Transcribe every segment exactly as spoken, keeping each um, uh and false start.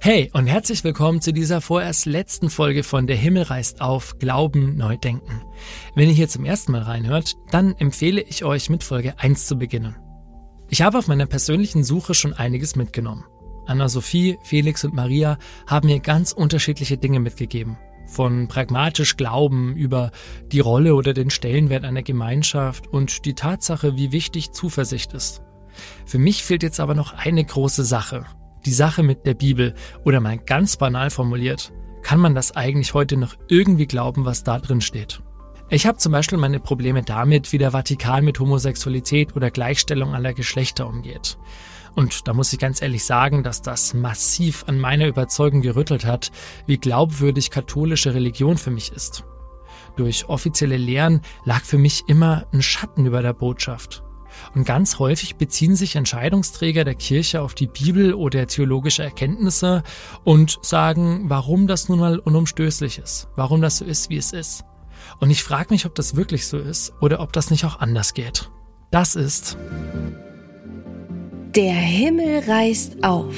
Hey und herzlich willkommen zu dieser vorerst letzten Folge von Der Himmel reißt auf, Glauben neu denken. Wenn ihr hier zum ersten Mal reinhört, dann empfehle ich euch mit Folge eins zu beginnen. Ich habe auf meiner persönlichen Suche schon einiges mitgenommen. Anna-Sophie, Felix und Maria haben mir ganz unterschiedliche Dinge mitgegeben. Von pragmatisch Glauben über die Rolle oder den Stellenwert einer Gemeinschaft und die Tatsache, wie wichtig Zuversicht ist. Für mich fehlt jetzt aber noch eine große Sache. Die Sache mit der Bibel, oder mal ganz banal formuliert, kann man das eigentlich heute noch irgendwie glauben, was da drin steht? Ich habe zum Beispiel meine Probleme damit, wie der Vatikan mit Homosexualität oder Gleichstellung aller Geschlechter umgeht. Und da muss ich ganz ehrlich sagen, dass das massiv an meiner Überzeugung gerüttelt hat, wie glaubwürdig katholische Religion für mich ist. Durch offizielle Lehren lag für mich immer ein Schatten über der Botschaft. Und ganz häufig beziehen sich Entscheidungsträger der Kirche auf die Bibel oder theologische Erkenntnisse und sagen, warum das nun mal unumstößlich ist, warum das so ist, wie es ist. Und ich frage mich, ob das wirklich so ist oder ob das nicht auch anders geht. Das ist Der Himmel reißt auf.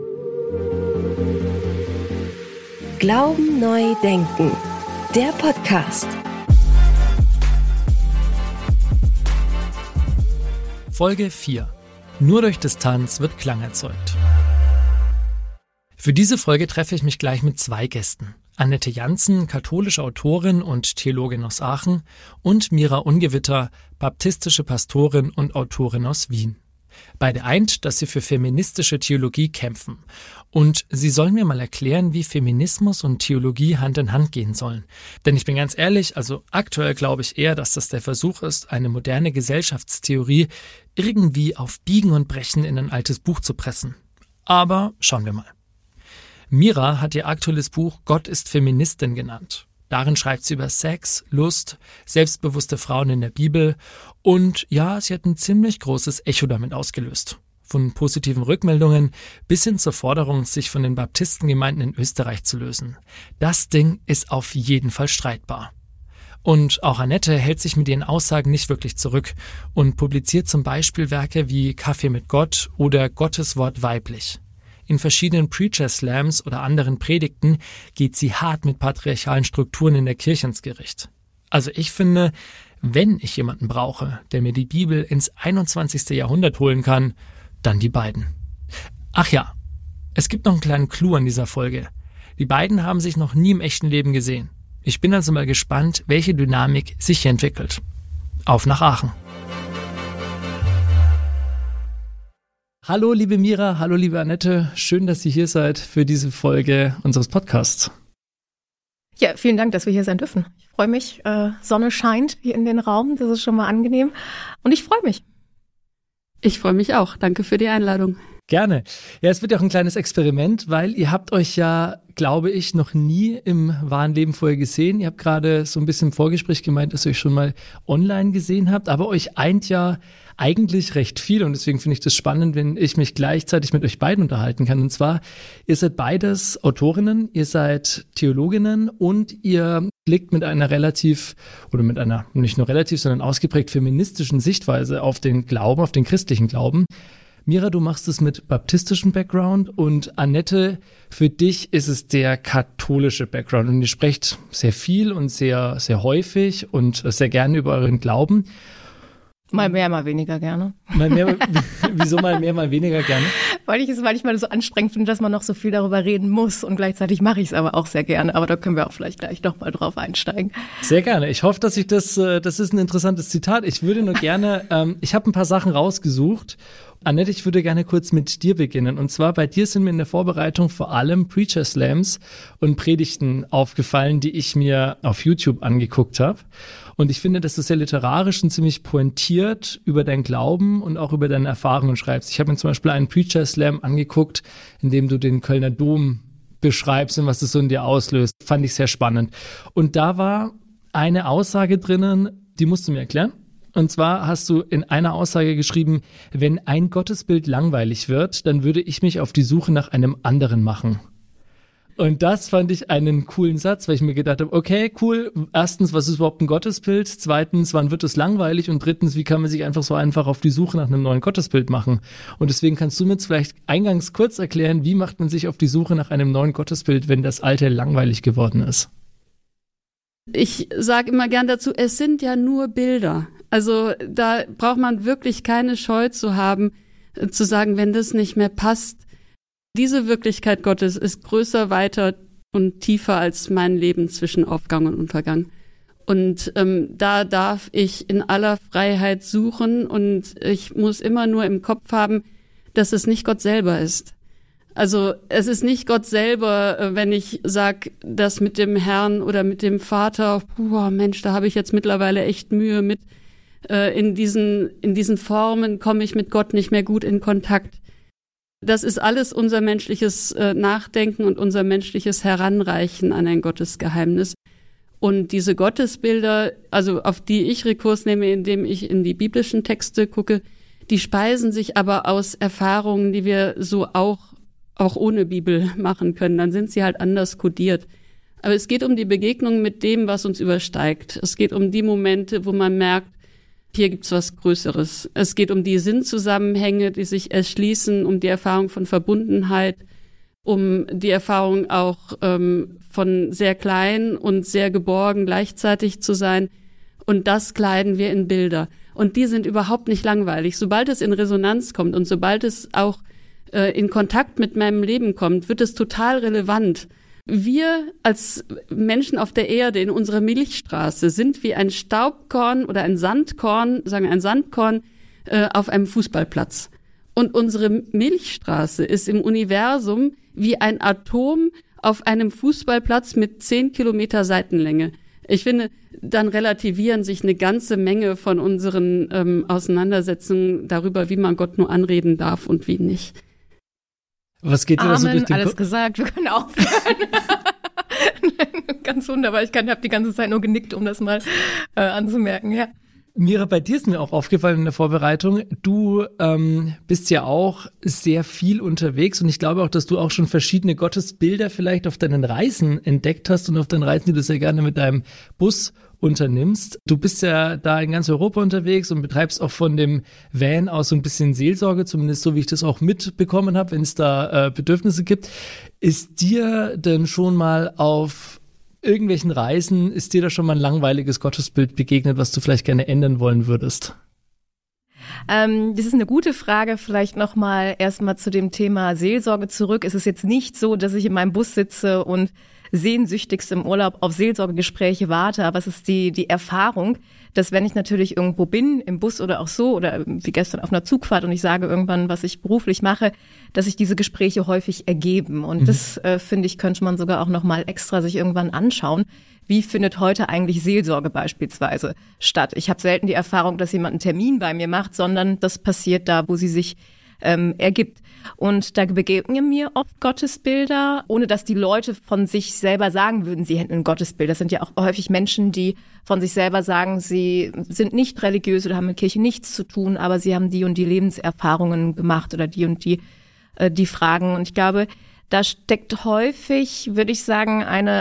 Glauben neu denken. Der Podcast. Folge vier. Nur durch Distanz wird Klang erzeugt. Für diese Folge treffe ich mich gleich mit zwei Gästen. Annette Janssen, katholische Autorin und Theologin aus Aachen, und Mira Ungewitter, baptistische Pastorin und Autorin aus Wien. Beide eint, dass sie für feministische Theologie kämpfen. Und sie sollen mir mal erklären, wie Feminismus und Theologie Hand in Hand gehen sollen. Denn ich bin ganz ehrlich, also aktuell glaube ich eher, dass das der Versuch ist, eine moderne Gesellschaftstheorie irgendwie auf Biegen und Brechen in ein altes Buch zu pressen. Aber schauen wir mal. Mira hat ihr aktuelles Buch Gott ist Feministin genannt. Darin schreibt sie über Sex, Lust, selbstbewusste Frauen in der Bibel und ja, sie hat ein ziemlich großes Echo damit ausgelöst. Von positiven Rückmeldungen bis hin zur Forderung, sich von den Baptistengemeinden in Österreich zu lösen. Das Ding ist auf jeden Fall streitbar. Und auch Annette hält sich mit ihren Aussagen nicht wirklich zurück und publiziert zum Beispiel Werke wie Kaffee mit Gott oder Gottes Wort weiblich. In verschiedenen Preacher-Slams oder anderen Predigten geht sie hart mit patriarchalen Strukturen in der Kirche ins Gericht. Also ich finde, wenn ich jemanden brauche, der mir die Bibel ins einundzwanzigste Jahrhundert holen kann, dann die beiden. Ach ja, es gibt noch einen kleinen Clou an dieser Folge. Die beiden haben sich noch nie im echten Leben gesehen. Ich bin also mal gespannt, welche Dynamik sich hier entwickelt. Auf nach Aachen. Hallo liebe Mira, hallo liebe Annette, schön, dass ihr hier seid für diese Folge unseres Podcasts. Ja, vielen Dank, dass wir hier sein dürfen. Ich freue mich, äh, Sonne scheint hier in den Raum, das ist schon mal angenehm und ich freue mich. Ich freue mich auch, danke für die Einladung. Gerne. Ja, es wird ja auch ein kleines Experiment, weil ihr habt euch ja, glaube ich, noch nie im wahren Leben vorher gesehen. Ihr habt gerade so ein bisschen im Vorgespräch gemeint, dass ihr euch schon mal online gesehen habt, aber euch eint ja eigentlich recht viel und deswegen finde ich das spannend, wenn ich mich gleichzeitig mit euch beiden unterhalten kann. Und zwar, ihr seid beides Autorinnen, ihr seid Theologinnen und ihr blickt mit einer relativ, oder mit einer nicht nur relativ, sondern ausgeprägt feministischen Sichtweise auf den Glauben, auf den christlichen Glauben. Mira, du machst es mit baptistischem Background und Annette, für dich ist es der katholische Background und ihr sprecht sehr viel und sehr, sehr häufig und sehr gerne über euren Glauben. Mal mehr, mal weniger gerne. Mal mehr, wieso mal mehr, mal weniger gerne? Weil ich es manchmal so anstrengend finde, dass man noch so viel darüber reden muss und gleichzeitig mache ich es aber auch sehr gerne. Aber da können wir auch vielleicht gleich noch mal drauf einsteigen. Sehr gerne. Ich hoffe, dass ich das, das ist ein interessantes Zitat. Ich würde nur gerne, ähm, ich habe ein paar Sachen rausgesucht. Annette, ich würde gerne kurz mit dir beginnen. Und zwar bei dir sind mir in der Vorbereitung vor allem Preacher Slams und Predigten aufgefallen, die ich mir auf YouTube angeguckt habe. Und ich finde, dass du sehr literarisch und ziemlich pointiert über dein Glauben und auch über deine Erfahrungen schreibst. Ich habe mir zum Beispiel einen Preacher Slam angeguckt, in dem du den Kölner Dom beschreibst und was das so in dir auslöst. Fand ich sehr spannend. Und da war eine Aussage drinnen, die musst du mir erklären. Und zwar hast du in einer Aussage geschrieben, wenn ein Gottesbild langweilig wird, dann würde ich mich auf die Suche nach einem anderen machen. Und das fand ich einen coolen Satz, weil ich mir gedacht habe, okay, cool, erstens, was ist überhaupt ein Gottesbild? Zweitens, wann wird es langweilig? Und drittens, wie kann man sich einfach so einfach auf die Suche nach einem neuen Gottesbild machen? Und deswegen kannst du mir jetzt vielleicht eingangs kurz erklären, wie macht man sich auf die Suche nach einem neuen Gottesbild, wenn das alte langweilig geworden ist? Ich sage immer gern dazu, es sind ja nur Bilder. Also da braucht man wirklich keine Scheu zu haben, zu sagen, wenn das nicht mehr passt. Diese Wirklichkeit Gottes ist größer, weiter und tiefer als mein Leben zwischen Aufgang und Untergang. Und ähm, da darf ich in aller Freiheit suchen und ich muss immer nur im Kopf haben, dass es nicht Gott selber ist. Also es ist nicht Gott selber, wenn ich sage, das mit dem Herrn oder mit dem Vater, puh, Mensch, da habe ich jetzt mittlerweile echt Mühe mit. Äh, in diesen, in diesen Formen komme ich mit Gott nicht mehr gut in Kontakt. Das ist alles unser menschliches äh, Nachdenken und unser menschliches Heranreichen an ein Gottesgeheimnis. Und diese Gottesbilder, also auf die ich Rekurs nehme, indem ich in die biblischen Texte gucke, die speisen sich aber aus Erfahrungen, die wir so auch, auch ohne Bibel machen können. Dann sind sie halt anders kodiert. Aber es geht um die Begegnung mit dem, was uns übersteigt. Es geht um die Momente, wo man merkt, hier gibt's was Größeres. Es geht um die Sinnzusammenhänge, die sich erschließen, um die Erfahrung von Verbundenheit, um die Erfahrung auch ähm, von sehr klein und sehr geborgen gleichzeitig zu sein. Und das kleiden wir in Bilder. Und die sind überhaupt nicht langweilig. Sobald es in Resonanz kommt und sobald es auch äh, in Kontakt mit meinem Leben kommt, wird es total relevant. Wir als Menschen auf der Erde in unserer Milchstraße sind wie ein Staubkorn oder ein Sandkorn, sagen wir ein Sandkorn, äh, auf einem Fußballplatz. Und unsere Milchstraße ist im Universum wie ein Atom auf einem Fußballplatz mit zehn Kilometer Seitenlänge. Ich finde, dann relativieren sich eine ganze Menge von unseren ähm, Auseinandersetzungen darüber, wie man Gott nur anreden darf und wie nicht. Was geht dir da so durch den alles Kopf? gesagt, wir können aufhören. Ganz wunderbar, ich habe die ganze Zeit nur genickt, um das mal äh, anzumerken, ja. Mira, bei dir ist mir auch aufgefallen in der Vorbereitung, du ähm, bist ja auch sehr viel unterwegs und ich glaube auch, dass du auch schon verschiedene Gottesbilder vielleicht auf deinen Reisen entdeckt hast und auf deinen Reisen, die du sehr gerne mit deinem Bus unternimmst. Du bist ja da in ganz Europa unterwegs und betreibst auch von dem Van aus so ein bisschen Seelsorge, zumindest so wie ich das auch mitbekommen habe, wenn es da äh, Bedürfnisse gibt. Ist dir denn schon mal auf irgendwelchen Reisen, ist dir da schon mal ein langweiliges Gottesbild begegnet, was du vielleicht gerne ändern wollen würdest? Ähm, das ist eine gute Frage. Vielleicht noch mal erstmal zu dem Thema Seelsorge zurück. Es ist jetzt nicht so, dass ich in meinem Bus sitze und sehnsüchtigst im Urlaub auf Seelsorgegespräche warte, aber es ist die die Erfahrung, dass wenn ich natürlich irgendwo bin, im Bus oder auch so, oder wie gestern auf einer Zugfahrt und ich sage irgendwann, was ich beruflich mache, dass sich diese Gespräche häufig ergeben. Und mhm. das, äh, finde ich, könnte man sogar auch noch mal extra sich irgendwann anschauen. Wie findet heute eigentlich Seelsorge beispielsweise statt? Ich habe selten die Erfahrung, dass jemand einen Termin bei mir macht, sondern das passiert da, wo sie sich ähm, ergibt. Und da begegnen mir oft Gottesbilder, ohne dass die Leute von sich selber sagen würden, sie hätten ein Gottesbild. Das sind ja auch häufig Menschen, die von sich selber sagen, sie sind nicht religiös oder haben mit Kirche nichts zu tun, aber sie haben die und die Lebenserfahrungen gemacht oder die und die, äh, die Fragen. Und ich glaube, da steckt häufig, würde ich sagen, eine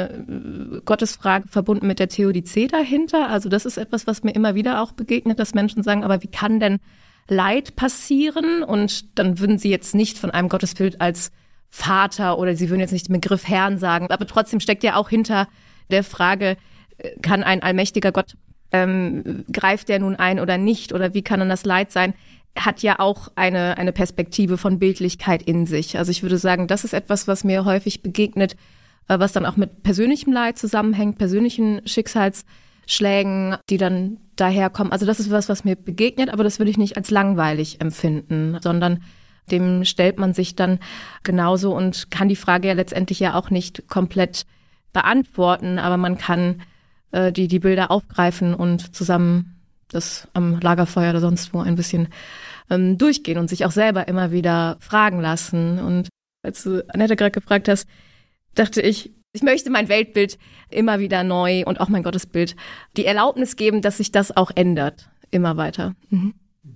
eine Gottesfrage verbunden mit der Theodizee dahinter. Also das ist etwas, was mir immer wieder auch begegnet, dass Menschen sagen, aber wie kann denn Leid passieren? Und dann würden sie jetzt nicht von einem Gottesbild als Vater oder sie würden jetzt nicht den Begriff Herrn sagen. Aber trotzdem steckt ja auch hinter der Frage, kann ein allmächtiger Gott, ähm, greift der nun ein oder nicht? Oder wie kann dann das Leid sein? Hat ja auch eine eine Perspektive von Bildlichkeit in sich. Also ich würde sagen, das ist etwas, was mir häufig begegnet, was dann auch mit persönlichem Leid zusammenhängt, persönlichen Schicksalsschlägen, die dann daherkommen. Also das ist was, was mir begegnet, aber das würde ich nicht als langweilig empfinden, sondern dem stellt man sich dann genauso und kann die Frage ja letztendlich ja auch nicht komplett beantworten, aber man kann äh, die die Bilder aufgreifen und zusammen das am Lagerfeuer oder sonst wo ein bisschen ähm, durchgehen und sich auch selber immer wieder fragen lassen. Und als du Annette gerade gefragt hast, dachte ich, ich möchte mein Weltbild immer wieder neu und auch mein Gottesbild die Erlaubnis geben, dass sich das auch ändert, immer weiter. Mhm.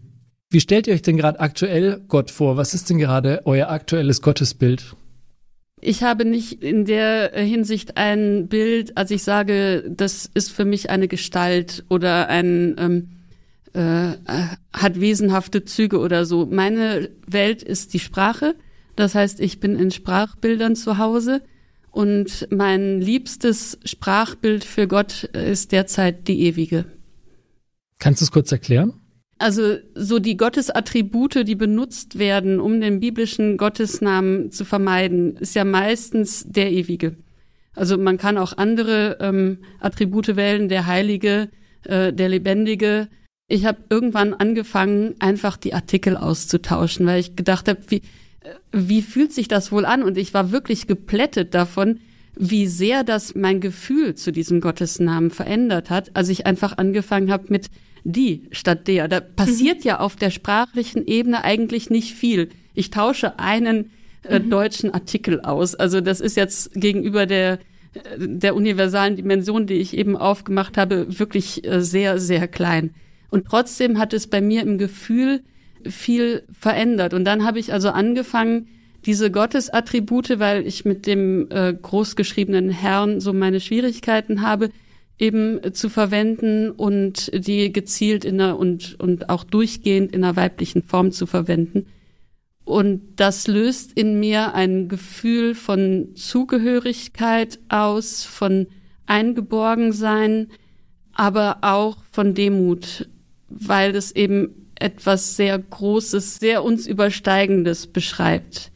Wie stellt ihr euch denn gerade aktuell Gott vor? Was ist denn gerade euer aktuelles Gottesbild? Ich habe nicht in der Hinsicht ein Bild, als ich sage, das ist für mich eine Gestalt oder ein ähm, äh, hat wesenhafte Züge oder so. Meine Welt ist die Sprache. Das heißt, ich bin in Sprachbildern zu Hause und mein liebstes Sprachbild für Gott ist derzeit die Ewige. Kannst du es kurz erklären? Also so die Gottesattribute, die benutzt werden, um den biblischen Gottesnamen zu vermeiden, ist ja meistens der Ewige. Also man kann auch andere ähm, Attribute wählen, der Heilige, äh, der Lebendige. Ich habe irgendwann angefangen, einfach die Artikel auszutauschen, weil ich gedacht habe, wie, wie fühlt sich das wohl an? Und ich war wirklich geplättet davon, wie sehr das mein Gefühl zu diesem Gottesnamen verändert hat, als ich einfach angefangen habe mit die statt der. Da passiert mhm. ja auf der sprachlichen Ebene eigentlich nicht viel. Ich tausche einen äh, mhm. deutschen Artikel aus. Also das ist jetzt gegenüber der der universalen Dimension, die ich eben aufgemacht habe, wirklich äh, sehr, sehr klein. Und trotzdem hat es bei mir im Gefühl viel verändert. Und dann habe ich also angefangen, diese Gottesattribute, weil ich mit dem äh, großgeschriebenen Herrn so meine Schwierigkeiten habe, eben zu verwenden und die gezielt in einer und und auch durchgehend in einer weiblichen Form zu verwenden. Und das löst in mir ein Gefühl von Zugehörigkeit aus, von Eingeborgensein, aber auch von Demut, weil es eben etwas sehr Großes, sehr uns Übersteigendes beschreibt.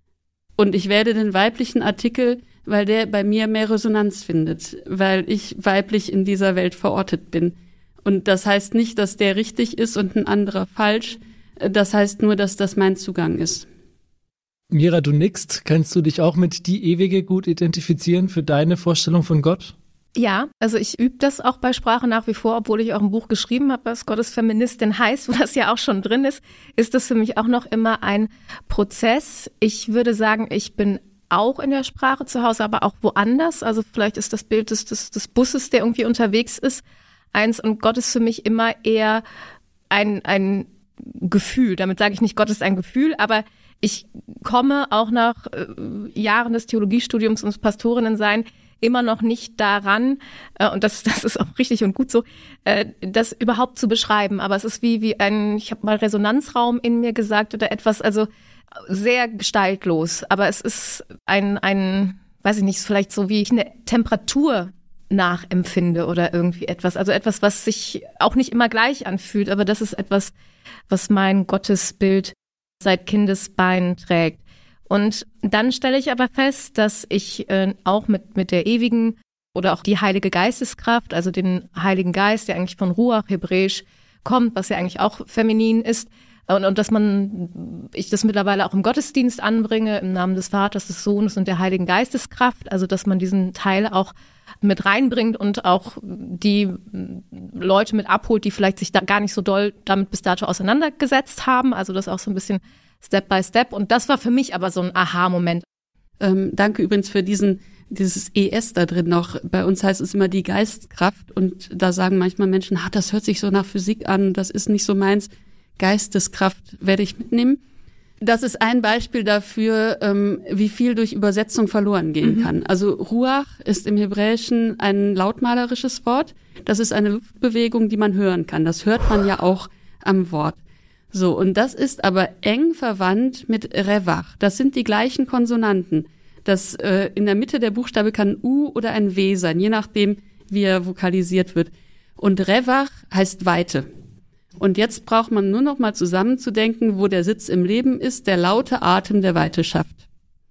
Und ich wähle den weiblichen Artikel, weil der bei mir mehr Resonanz findet, weil ich weiblich in dieser Welt verortet bin. Und das heißt nicht, dass der richtig ist und ein anderer falsch. Das heißt nur, dass das mein Zugang ist. Mira, du nickst. Kannst du dich auch mit die Ewige gut identifizieren für deine Vorstellung von Gott? Ja, also ich übe das auch bei Sprache nach wie vor, obwohl ich auch ein Buch geschrieben habe, was Gottesfeministin heißt, wo das ja auch schon drin ist, ist das für mich auch noch immer ein Prozess. Ich würde sagen, ich bin auch in der Sprache zu Hause, aber auch woanders. Also vielleicht ist das Bild des, des, des Busses, der irgendwie unterwegs ist, eins. Und Gott ist für mich immer eher ein, ein Gefühl. Damit sage ich nicht, Gott ist ein Gefühl, aber ich komme auch nach äh, Jahren des Theologiestudiums und des Pastorinnensein immer noch nicht daran, äh, und das, das ist auch richtig und gut so, äh, das überhaupt zu beschreiben. Aber es ist wie, wie ein, ich habe mal Resonanzraum in mir gesagt oder etwas, also sehr gestaltlos. Aber es ist ein, ein, weiß ich nicht, vielleicht so wie ich eine Temperatur nachempfinde oder irgendwie etwas. Also etwas, was sich auch nicht immer gleich anfühlt, aber das ist etwas, was mein Gottesbild seit Kindesbeinen trägt. Und dann stelle ich aber fest, dass ich äh, auch mit, mit der ewigen oder auch die Heilige Geisteskraft, also den Heiligen Geist, der eigentlich von Ruach, hebräisch, kommt, was ja eigentlich auch feminin ist, und, und dass man, ich das mittlerweile auch im Gottesdienst anbringe, im Namen des Vaters, des Sohnes und der Heiligen Geisteskraft, also dass man diesen Teil auch mit reinbringt und auch die Leute mit abholt, die vielleicht sich da gar nicht so doll damit bis dato auseinandergesetzt haben, also das auch so ein bisschen Step by Step. Und das war für mich aber so ein Aha-Moment. Ähm, danke übrigens für diesen dieses E S da drin noch. Bei uns heißt es immer die Geistkraft und da sagen manchmal Menschen, ah, das hört sich so nach Physik an, das ist nicht so meins. Geisteskraft werde ich mitnehmen. Das ist ein Beispiel dafür, ähm, wie viel durch Übersetzung verloren gehen mhm. kann. Also Ruach ist im Hebräischen ein lautmalerisches Wort. Das ist eine Luftbewegung, die man hören kann. Das hört man ja auch am Wort. So, und das ist aber eng verwandt mit Revach. Das sind die gleichen Konsonanten. Das äh, in der Mitte der Buchstabe kann U oder ein W sein, je nachdem, wie er vokalisiert wird. Und Revach heißt Weite. Und jetzt braucht man nur noch mal zusammenzudenken, wo der Sitz im Leben ist, der laute Atem der Weite schafft.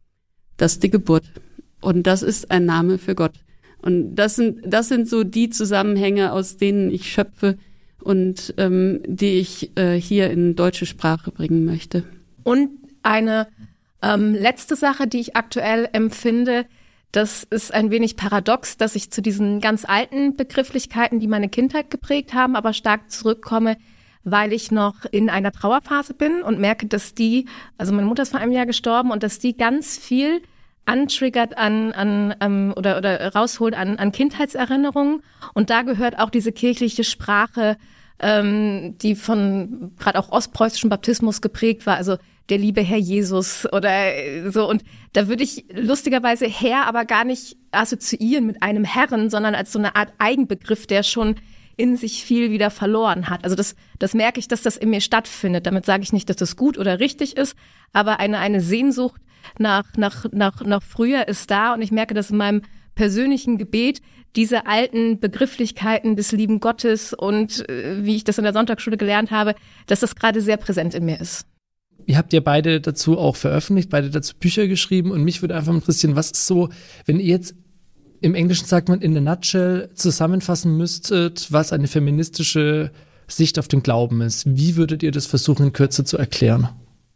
Das ist die Geburt. Und das ist ein Name für Gott. Und das sind, das sind so die Zusammenhänge, aus denen ich schöpfe und ähm, die ich äh, hier in deutsche Sprache bringen möchte. Und eine ähm, letzte Sache, die ich aktuell empfinde, das ist ein wenig paradox, dass ich zu diesen ganz alten Begrifflichkeiten, die meine Kindheit geprägt haben, aber stark zurückkomme, weil ich noch in einer Trauerphase bin und merke, dass die, also meine Mutter ist vor einem Jahr gestorben und dass die ganz viel antriggert an, an ähm, oder oder rausholt an, an Kindheitserinnerungen. Und da gehört auch diese kirchliche Sprache, ähm, die von gerade auch ostpreußischem Baptismus geprägt war. Also der liebe Herr Jesus oder so. Und da würde ich lustigerweise Herr aber gar nicht assoziieren mit einem Herren, sondern als so eine Art Eigenbegriff, der schon in sich viel wieder verloren hat. Also das, das merke ich, dass das in mir stattfindet. Damit sage ich nicht, dass das gut oder richtig ist, aber eine, eine Sehnsucht nach, nach, nach, nach früher ist da. Und ich merke, dass in meinem persönlichen Gebet diese alten Begrifflichkeiten des lieben Gottes und äh, wie ich das in der Sonntagsschule gelernt habe, dass das gerade sehr präsent in mir ist. Ihr habt ja beide dazu auch veröffentlicht, beide dazu Bücher geschrieben und mich würde einfach interessieren, was ist so, wenn ihr jetzt im Englischen sagt man in a nutshell zusammenfassen müsstet, was eine feministische Sicht auf den Glauben ist. Wie würdet ihr das versuchen, in Kürze zu erklären?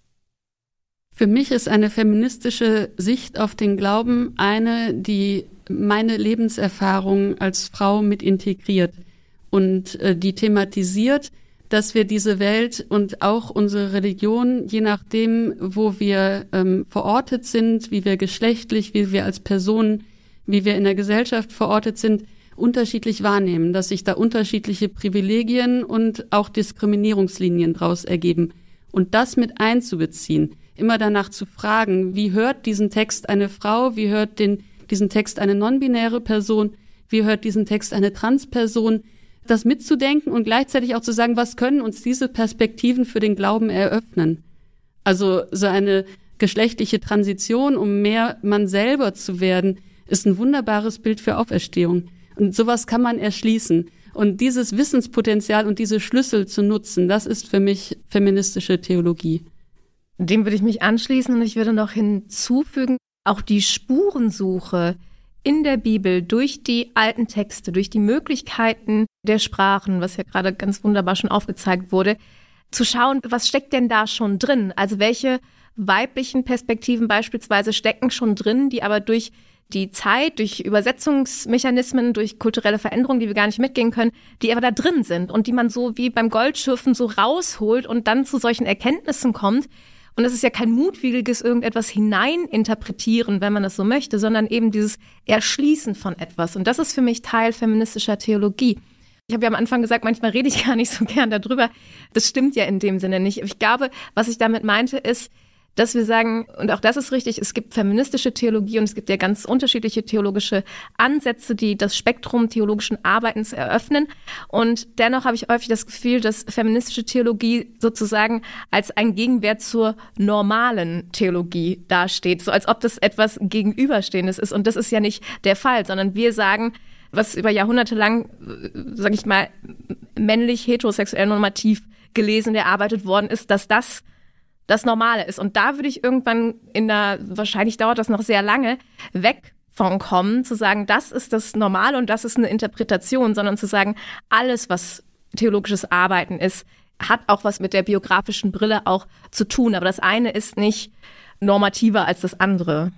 Für mich ist eine feministische Sicht auf den Glauben eine, die meine Lebenserfahrung als Frau mit integriert und äh, die thematisiert, dass wir diese Welt und auch unsere Religion, je nachdem, wo wir ähm, verortet sind, wie wir geschlechtlich, wie wir als Personen, wie wir in der Gesellschaft verortet sind, unterschiedlich wahrnehmen, dass sich da unterschiedliche Privilegien und auch Diskriminierungslinien draus ergeben. Und das mit einzubeziehen, immer danach zu fragen, wie hört diesen Text eine Frau, wie hört den, diesen Text eine non-binäre Person, wie hört diesen Text eine Transperson, das mitzudenken und gleichzeitig auch zu sagen, was können uns diese Perspektiven für den Glauben eröffnen? Also so eine geschlechtliche Transition, um mehr man selber zu werden, ist ein wunderbares Bild für Auferstehung. Und sowas kann man erschließen. Und dieses Wissenspotenzial und diese Schlüssel zu nutzen, das ist für mich feministische Theologie. Dem würde ich mich anschließen und ich würde noch hinzufügen, auch die Spurensuche in der Bibel durch die alten Texte, durch die Möglichkeiten der Sprachen, was ja gerade ganz wunderbar schon aufgezeigt wurde, zu schauen, was steckt denn da schon drin? Also welche weiblichen Perspektiven beispielsweise stecken schon drin, die aber durch die Zeit, durch Übersetzungsmechanismen, durch kulturelle Veränderungen, die wir gar nicht mitgehen können, die aber da drin sind und die man so wie beim Goldschürfen so rausholt und dann zu solchen Erkenntnissen kommt. Und das ist ja kein mutwilliges irgendetwas hineininterpretieren, wenn man das so möchte, sondern eben dieses Erschließen von etwas. Und das ist für mich Teil feministischer Theologie. Ich habe ja am Anfang gesagt, manchmal rede ich gar nicht so gern darüber. Das stimmt ja in dem Sinne nicht. Ich glaube, was ich damit meinte, ist, dass wir sagen, und auch das ist richtig, es gibt feministische Theologie und es gibt ja ganz unterschiedliche theologische Ansätze, die das Spektrum theologischen Arbeitens eröffnen. Und dennoch habe ich häufig das Gefühl, dass feministische Theologie sozusagen als ein Gegenwert zur normalen Theologie dasteht, so als ob das etwas Gegenüberstehendes ist. Und das ist ja nicht der Fall, sondern wir sagen, was über Jahrhunderte lang, sage ich mal, männlich heterosexuell normativ gelesen, erarbeitet worden ist, dass das das Normale ist. Und da würde ich irgendwann in der, wahrscheinlich dauert das noch sehr lange, weg von kommen, zu sagen, das ist das Normale und das ist eine Interpretation, sondern zu sagen, alles, was theologisches Arbeiten ist, hat auch was mit der biografischen Brille auch zu tun. Aber das eine ist nicht normativer als das andere.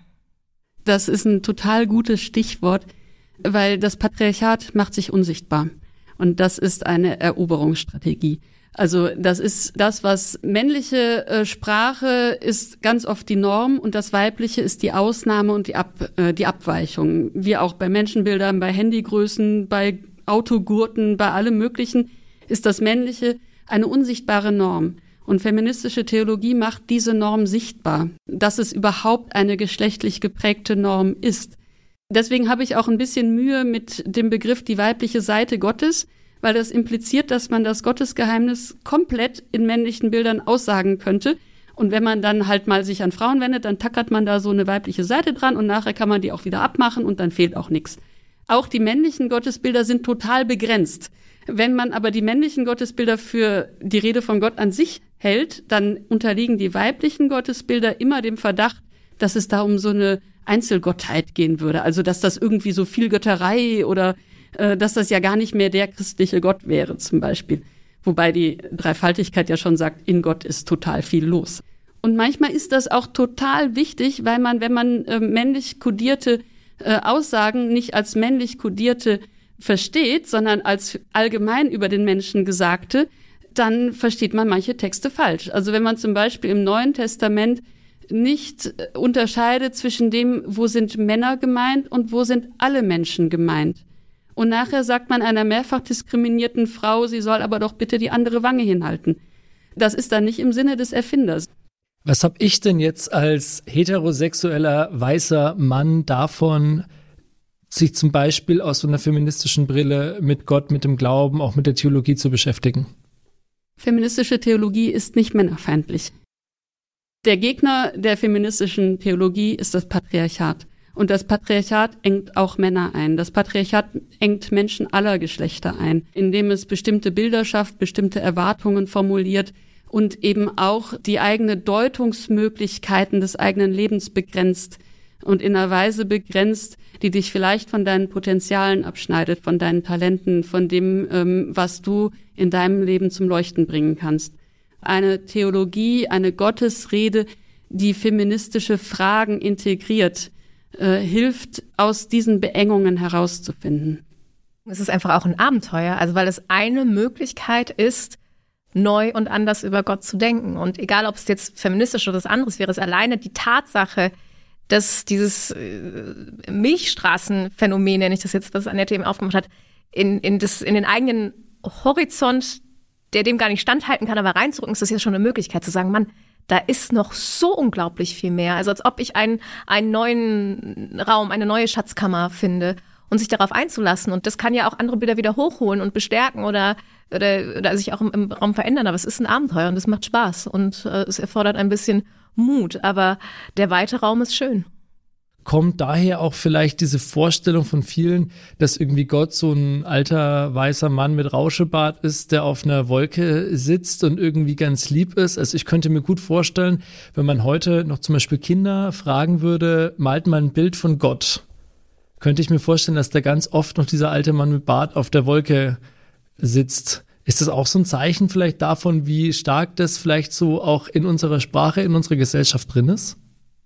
Das ist ein total gutes Stichwort, weil das Patriarchat macht sich unsichtbar. Und das ist eine Eroberungsstrategie. Also das ist das, was männliche äh, Sprache ist ganz oft die Norm und das weibliche ist die Ausnahme und die, Ab, äh, die Abweichung. Wie auch bei Menschenbildern, bei Handygrößen, bei Autogurten, bei allem Möglichen ist das männliche eine unsichtbare Norm. Und feministische Theologie macht diese Norm sichtbar, dass es überhaupt eine geschlechtlich geprägte Norm ist. Deswegen habe ich auch ein bisschen Mühe mit dem Begriff die weibliche Seite Gottes, weil das impliziert, dass man das Gottesgeheimnis komplett in männlichen Bildern aussagen könnte. Und wenn man dann halt mal sich an Frauen wendet, dann tackert man da so eine weibliche Seite dran und nachher kann man die auch wieder abmachen und dann fehlt auch nichts. Auch die männlichen Gottesbilder sind total begrenzt. Wenn man aber die männlichen Gottesbilder für die Rede von Gott an sich hält, dann unterliegen die weiblichen Gottesbilder immer dem Verdacht, dass es da um so eine Einzelgottheit gehen würde. Also dass das irgendwie so viel Götterei oder dass das ja gar nicht mehr der christliche Gott wäre zum Beispiel. Wobei die Dreifaltigkeit ja schon sagt, in Gott ist total viel los. Und manchmal ist das auch total wichtig, weil man, wenn man äh, männlich kodierte äh, Aussagen nicht als männlich kodierte versteht, sondern als allgemein über den Menschen gesagte, dann versteht man manche Texte falsch. Also wenn man zum Beispiel im Neuen Testament nicht unterscheidet zwischen dem, wo sind Männer gemeint und wo sind alle Menschen gemeint. Und nachher sagt man einer mehrfach diskriminierten Frau, sie soll aber doch bitte die andere Wange hinhalten. Das ist dann nicht im Sinne des Erfinders. Was habe ich denn jetzt als heterosexueller weißer Mann davon, sich zum Beispiel aus so einer feministischen Brille mit Gott, mit dem Glauben, auch mit der Theologie zu beschäftigen? Feministische Theologie ist nicht männerfeindlich. Der Gegner der feministischen Theologie ist das Patriarchat. Und das Patriarchat engt auch Männer ein. Das Patriarchat engt Menschen aller Geschlechter ein, indem es bestimmte Bilder schafft, bestimmte Erwartungen formuliert und eben auch die eigene Deutungsmöglichkeiten des eigenen Lebens begrenzt und in einer Weise begrenzt, die dich vielleicht von deinen Potenzialen abschneidet, von deinen Talenten, von dem, ähm, was du in deinem Leben zum Leuchten bringen kannst. Eine Theologie, eine Gottesrede, die feministische Fragen integriert, äh, hilft, aus diesen Beengungen herauszufinden. Es ist einfach auch ein Abenteuer, also weil es eine Möglichkeit ist, neu und anders über Gott zu denken. Und egal, ob es jetzt feministisch oder was anderes wäre, ist alleine die Tatsache, dass dieses äh, Milchstraßenphänomen, nenne ich das jetzt, was Annette eben aufgemacht hat, in, in, das, in den eigenen Horizont, der dem gar nicht standhalten kann, aber reinzurücken, ist das ja schon eine Möglichkeit zu sagen, Mann, da ist noch so unglaublich viel mehr. Also als ob ich einen, einen neuen Raum, eine neue Schatzkammer finde und sich darauf einzulassen. Und das kann ja auch andere Bilder wieder hochholen und bestärken oder, oder, oder sich auch im, im Raum verändern. Aber es ist ein Abenteuer und es macht Spaß und äh, es erfordert ein bisschen Mut. Aber der weite Raum ist schön. Kommt daher auch vielleicht diese Vorstellung von vielen, dass irgendwie Gott so ein alter weißer Mann mit Rauschebart ist, der auf einer Wolke sitzt und irgendwie ganz lieb ist? Also ich könnte mir gut vorstellen, wenn man heute noch zum Beispiel Kinder fragen würde, malt mal ein Bild von Gott, könnte ich mir vorstellen, dass da ganz oft noch dieser alte Mann mit Bart auf der Wolke sitzt. Ist das auch so ein Zeichen vielleicht davon, wie stark das vielleicht so auch in unserer Sprache, in unserer Gesellschaft drin ist?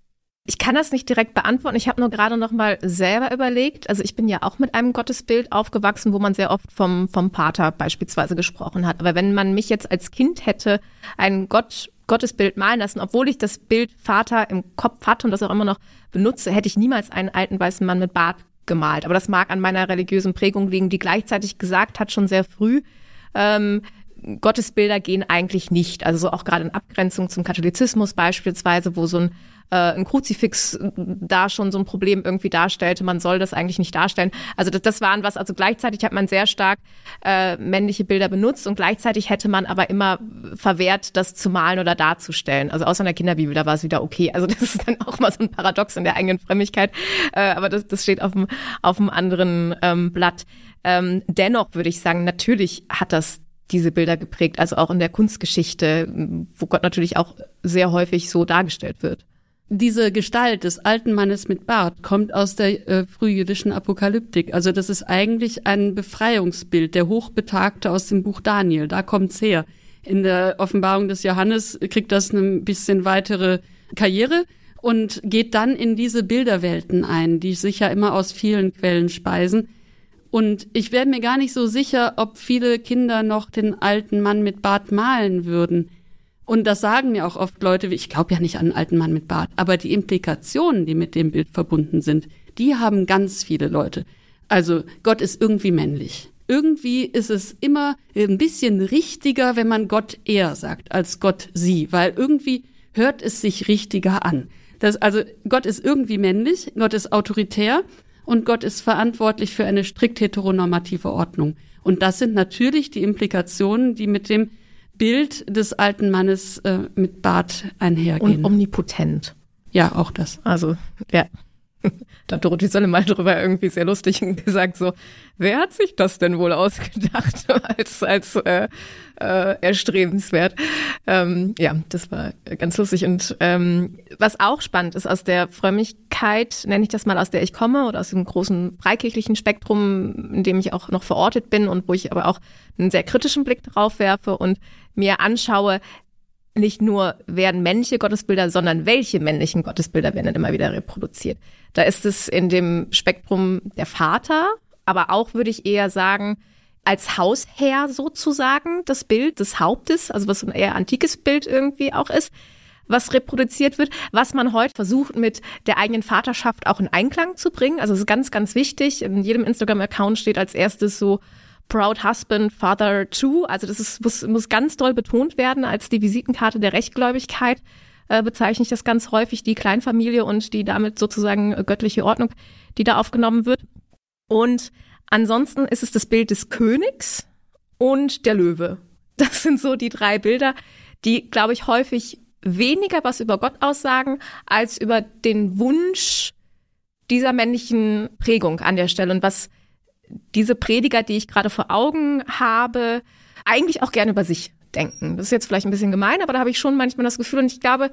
Ich kann das nicht direkt beantworten. Ich habe nur gerade noch mal selber überlegt. Also ich bin ja auch mit einem Gottesbild aufgewachsen, wo man sehr oft vom vom Pater beispielsweise gesprochen hat. Aber wenn man mich jetzt als Kind hätte ein Gott, Gottesbild malen lassen, obwohl ich das Bild Vater im Kopf hatte und das auch immer noch benutze, hätte ich niemals einen alten weißen Mann mit Bart gemalt. Aber das mag an meiner religiösen Prägung liegen, die gleichzeitig gesagt hat, schon sehr früh, ähm, Gottesbilder gehen eigentlich nicht. Also so auch gerade in Abgrenzung zum Katholizismus beispielsweise, wo so ein äh, ein Kruzifix da schon so ein Problem irgendwie darstellte. Man soll das eigentlich nicht darstellen. Also das, das waren was, also gleichzeitig hat man sehr stark äh, männliche Bilder benutzt und gleichzeitig hätte man aber immer verwehrt, das zu malen oder darzustellen. Also außer in der Kinderbibel, da war es wieder okay. Also das ist dann auch mal so ein Paradox in der eigenen Frömmigkeit. Äh, aber das, das steht auf dem, auf dem anderen ähm, Blatt. Ähm, dennoch würde ich sagen, natürlich hat das diese Bilder geprägt, also auch in der Kunstgeschichte, wo Gott natürlich auch sehr häufig so dargestellt wird. Diese Gestalt des alten Mannes mit Bart kommt aus der äh, frühjüdischen Apokalyptik. Also das ist eigentlich ein Befreiungsbild, der Hochbetagte aus dem Buch Daniel. Da kommt's her. In der Offenbarung des Johannes kriegt das eine bisschen weitere Karriere und geht dann in diese Bilderwelten ein, die sich ja immer aus vielen Quellen speisen. Und ich wäre mir gar nicht so sicher, ob viele Kinder noch den alten Mann mit Bart malen würden. Und das sagen mir auch oft Leute, wie ich glaube ja nicht an einen alten Mann mit Bart, aber die Implikationen, die mit dem Bild verbunden sind, die haben ganz viele Leute. Also Gott ist irgendwie männlich. Irgendwie ist es immer ein bisschen richtiger, wenn man Gott er sagt, als Gott sie, weil irgendwie hört es sich richtiger an. Das, also Gott ist irgendwie männlich, Gott ist autoritär und Gott ist verantwortlich für eine strikt heteronormative Ordnung. Und das sind natürlich die Implikationen, die mit dem Bild des alten Mannes äh, mit Bart einhergehen. Und omnipotent. Ja, auch das. Also, ja. Da hat Dorothee Sölle mal drüber irgendwie sehr lustig gesagt, so, wer hat sich das denn wohl ausgedacht als als äh, äh, erstrebenswert? Ähm, ja, das war ganz lustig. Und ähm, was auch spannend ist aus der Frömmigkeit, nenne ich das mal, aus der ich komme oder aus dem großen freikirchlichen Spektrum, in dem ich auch noch verortet bin und wo ich aber auch einen sehr kritischen Blick drauf werfe und mir anschaue, nicht nur werden männliche Gottesbilder, sondern welche männlichen Gottesbilder werden dann immer wieder reproduziert. Da ist es in dem Spektrum der Vater, aber auch, würde ich eher sagen, als Hausherr sozusagen das Bild des Hauptes, also was so ein eher antikes Bild irgendwie auch ist, was reproduziert wird, was man heute versucht mit der eigenen Vaterschaft auch in Einklang zu bringen. Also es ist ganz, ganz wichtig. In jedem Instagram-Account steht als erstes so Proud Husband, Father too. Also das ist, muss, muss ganz doll betont werden als die Visitenkarte der Rechtgläubigkeit. äh, bezeichne ich das ganz häufig, die Kleinfamilie und die damit sozusagen äh, göttliche Ordnung, die da aufgenommen wird. Und ansonsten ist es das Bild des Königs und der Löwe. Das sind so die drei Bilder, die, glaube ich, häufig weniger was über Gott aussagen, als über den Wunsch dieser männlichen Prägung an der Stelle. Und was diese Prediger, die ich gerade vor Augen habe, eigentlich auch gerne über sich denken. Das ist jetzt vielleicht ein bisschen gemein, aber da habe ich schon manchmal das Gefühl, und ich glaube,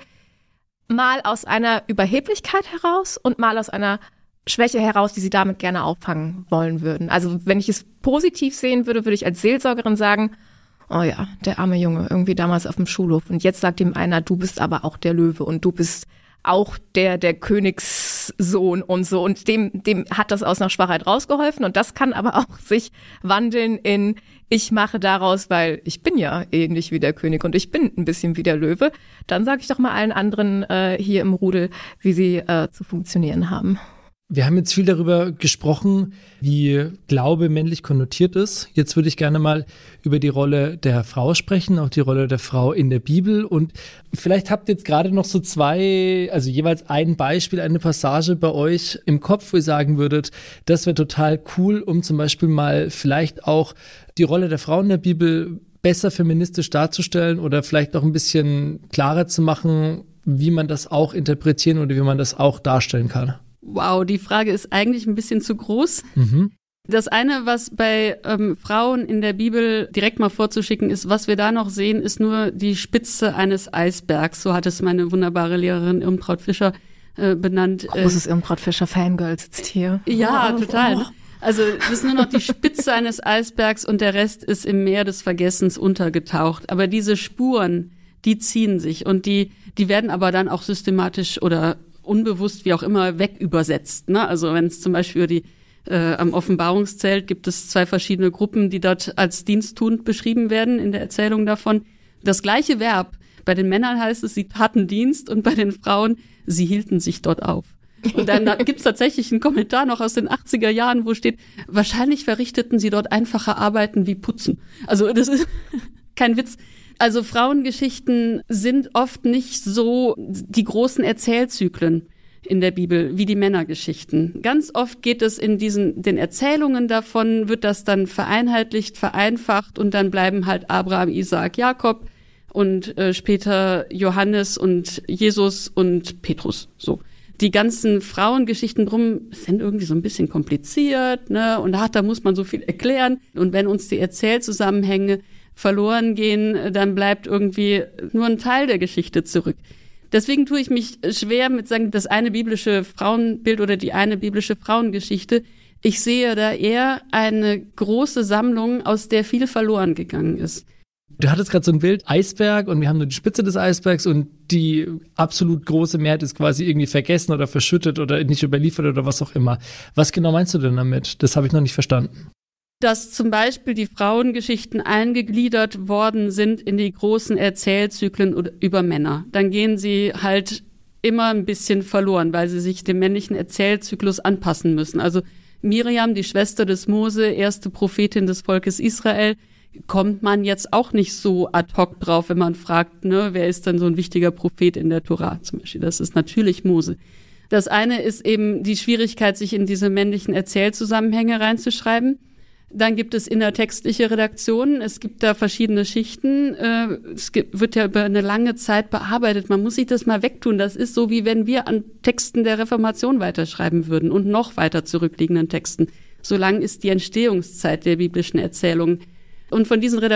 mal aus einer Überheblichkeit heraus und mal aus einer Schwäche heraus, die sie damit gerne auffangen wollen würden. Also wenn ich es positiv sehen würde, würde ich als Seelsorgerin sagen, oh ja, der arme Junge, irgendwie damals auf dem Schulhof. Und jetzt sagt ihm einer, du bist aber auch der Löwe und du bist auch der, der Königssohn und so. Und dem, dem hat das aus einer Schwachheit rausgeholfen. Und das kann aber auch sich wandeln in, ich mache daraus, weil ich bin ja ähnlich wie der König und ich bin ein bisschen wie der Löwe. Dann sage ich doch mal allen anderen äh, hier im Rudel, wie sie äh, zu funktionieren haben. Wir haben jetzt viel darüber gesprochen, wie Glaube männlich konnotiert ist. Jetzt würde ich gerne mal über die Rolle der Frau sprechen, auch die Rolle der Frau in der Bibel. Und vielleicht habt ihr jetzt gerade noch so zwei, also jeweils ein Beispiel, eine Passage bei euch im Kopf, wo ihr sagen würdet, das wäre total cool, um zum Beispiel mal vielleicht auch die Rolle der Frau in der Bibel besser feministisch darzustellen oder vielleicht auch ein bisschen klarer zu machen, wie man das auch interpretieren oder wie man das auch darstellen kann. Wow, die Frage ist eigentlich ein bisschen zu groß. Mhm. Das eine, was bei ähm, Frauen in der Bibel direkt mal vorzuschicken ist, was wir da noch sehen, ist nur die Spitze eines Eisbergs. So hat es meine wunderbare Lehrerin Irmtraut Fischer äh, benannt. Großes Irmtraut Fischer Fangirl sitzt hier. Ja, oh, total. Oh. Also das ist nur noch die Spitze eines Eisbergs und der Rest ist im Meer des Vergessens untergetaucht. Aber diese Spuren, die ziehen sich und die, die werden aber dann auch systematisch oder unbewusst, wie auch immer, wegübersetzt. Ne? Also wenn es zum Beispiel die äh, am Offenbarungszelt gibt es zwei verschiedene Gruppen, die dort als diensttuend beschrieben werden in der Erzählung davon. Das gleiche Verb. Bei den Männern heißt es, sie taten Dienst und bei den Frauen, sie hielten sich dort auf. Und dann gibt es tatsächlich einen Kommentar noch aus den achtziger Jahren, wo steht, wahrscheinlich verrichteten sie dort einfache Arbeiten wie Putzen. Also das ist kein Witz. Also Frauengeschichten sind oft nicht so die großen Erzählzyklen in der Bibel wie die Männergeschichten. Ganz oft geht es in diesen den Erzählungen davon, wird das dann vereinheitlicht, vereinfacht und dann bleiben halt Abraham, Isaak, Jakob und äh, später Johannes und Jesus und Petrus. So. Die ganzen Frauengeschichten drum sind irgendwie so ein bisschen kompliziert, ne? Und da, da muss man so viel erklären. Und wenn uns die Erzählzusammenhänge verloren gehen, dann bleibt irgendwie nur ein Teil der Geschichte zurück. Deswegen tue ich mich schwer mit sagen, das eine biblische Frauenbild oder die eine biblische Frauengeschichte. Ich sehe da eher eine große Sammlung, aus der viel verloren gegangen ist. Du hattest gerade so ein Bild, Eisberg, und wir haben nur die Spitze des Eisbergs und die absolut große Mehrheit ist quasi irgendwie vergessen oder verschüttet oder nicht überliefert oder was auch immer. Was genau meinst du denn damit? Das habe ich noch nicht verstanden. Dass zum Beispiel die Frauengeschichten eingegliedert worden sind in die großen Erzählzyklen über Männer. Dann gehen sie halt immer ein bisschen verloren, weil sie sich dem männlichen Erzählzyklus anpassen müssen. Also Miriam, die Schwester des Mose, erste Prophetin des Volkes Israel, kommt man jetzt auch nicht so ad hoc drauf, wenn man fragt, ne, wer ist denn so ein wichtiger Prophet in der Tora zum Beispiel. Das ist natürlich Mose. Das eine ist eben die Schwierigkeit, sich in diese männlichen Erzählzusammenhänge reinzuschreiben. Dann gibt es innertextliche Redaktionen. Es gibt da verschiedene Schichten. Es wird ja über eine lange Zeit bearbeitet. Man muss sich das mal wegtun. Das ist so, wie wenn wir an Texten der Reformation weiterschreiben würden und noch weiter zurückliegenden Texten. So lang ist die Entstehungszeit der biblischen Erzählungen. Und von diesen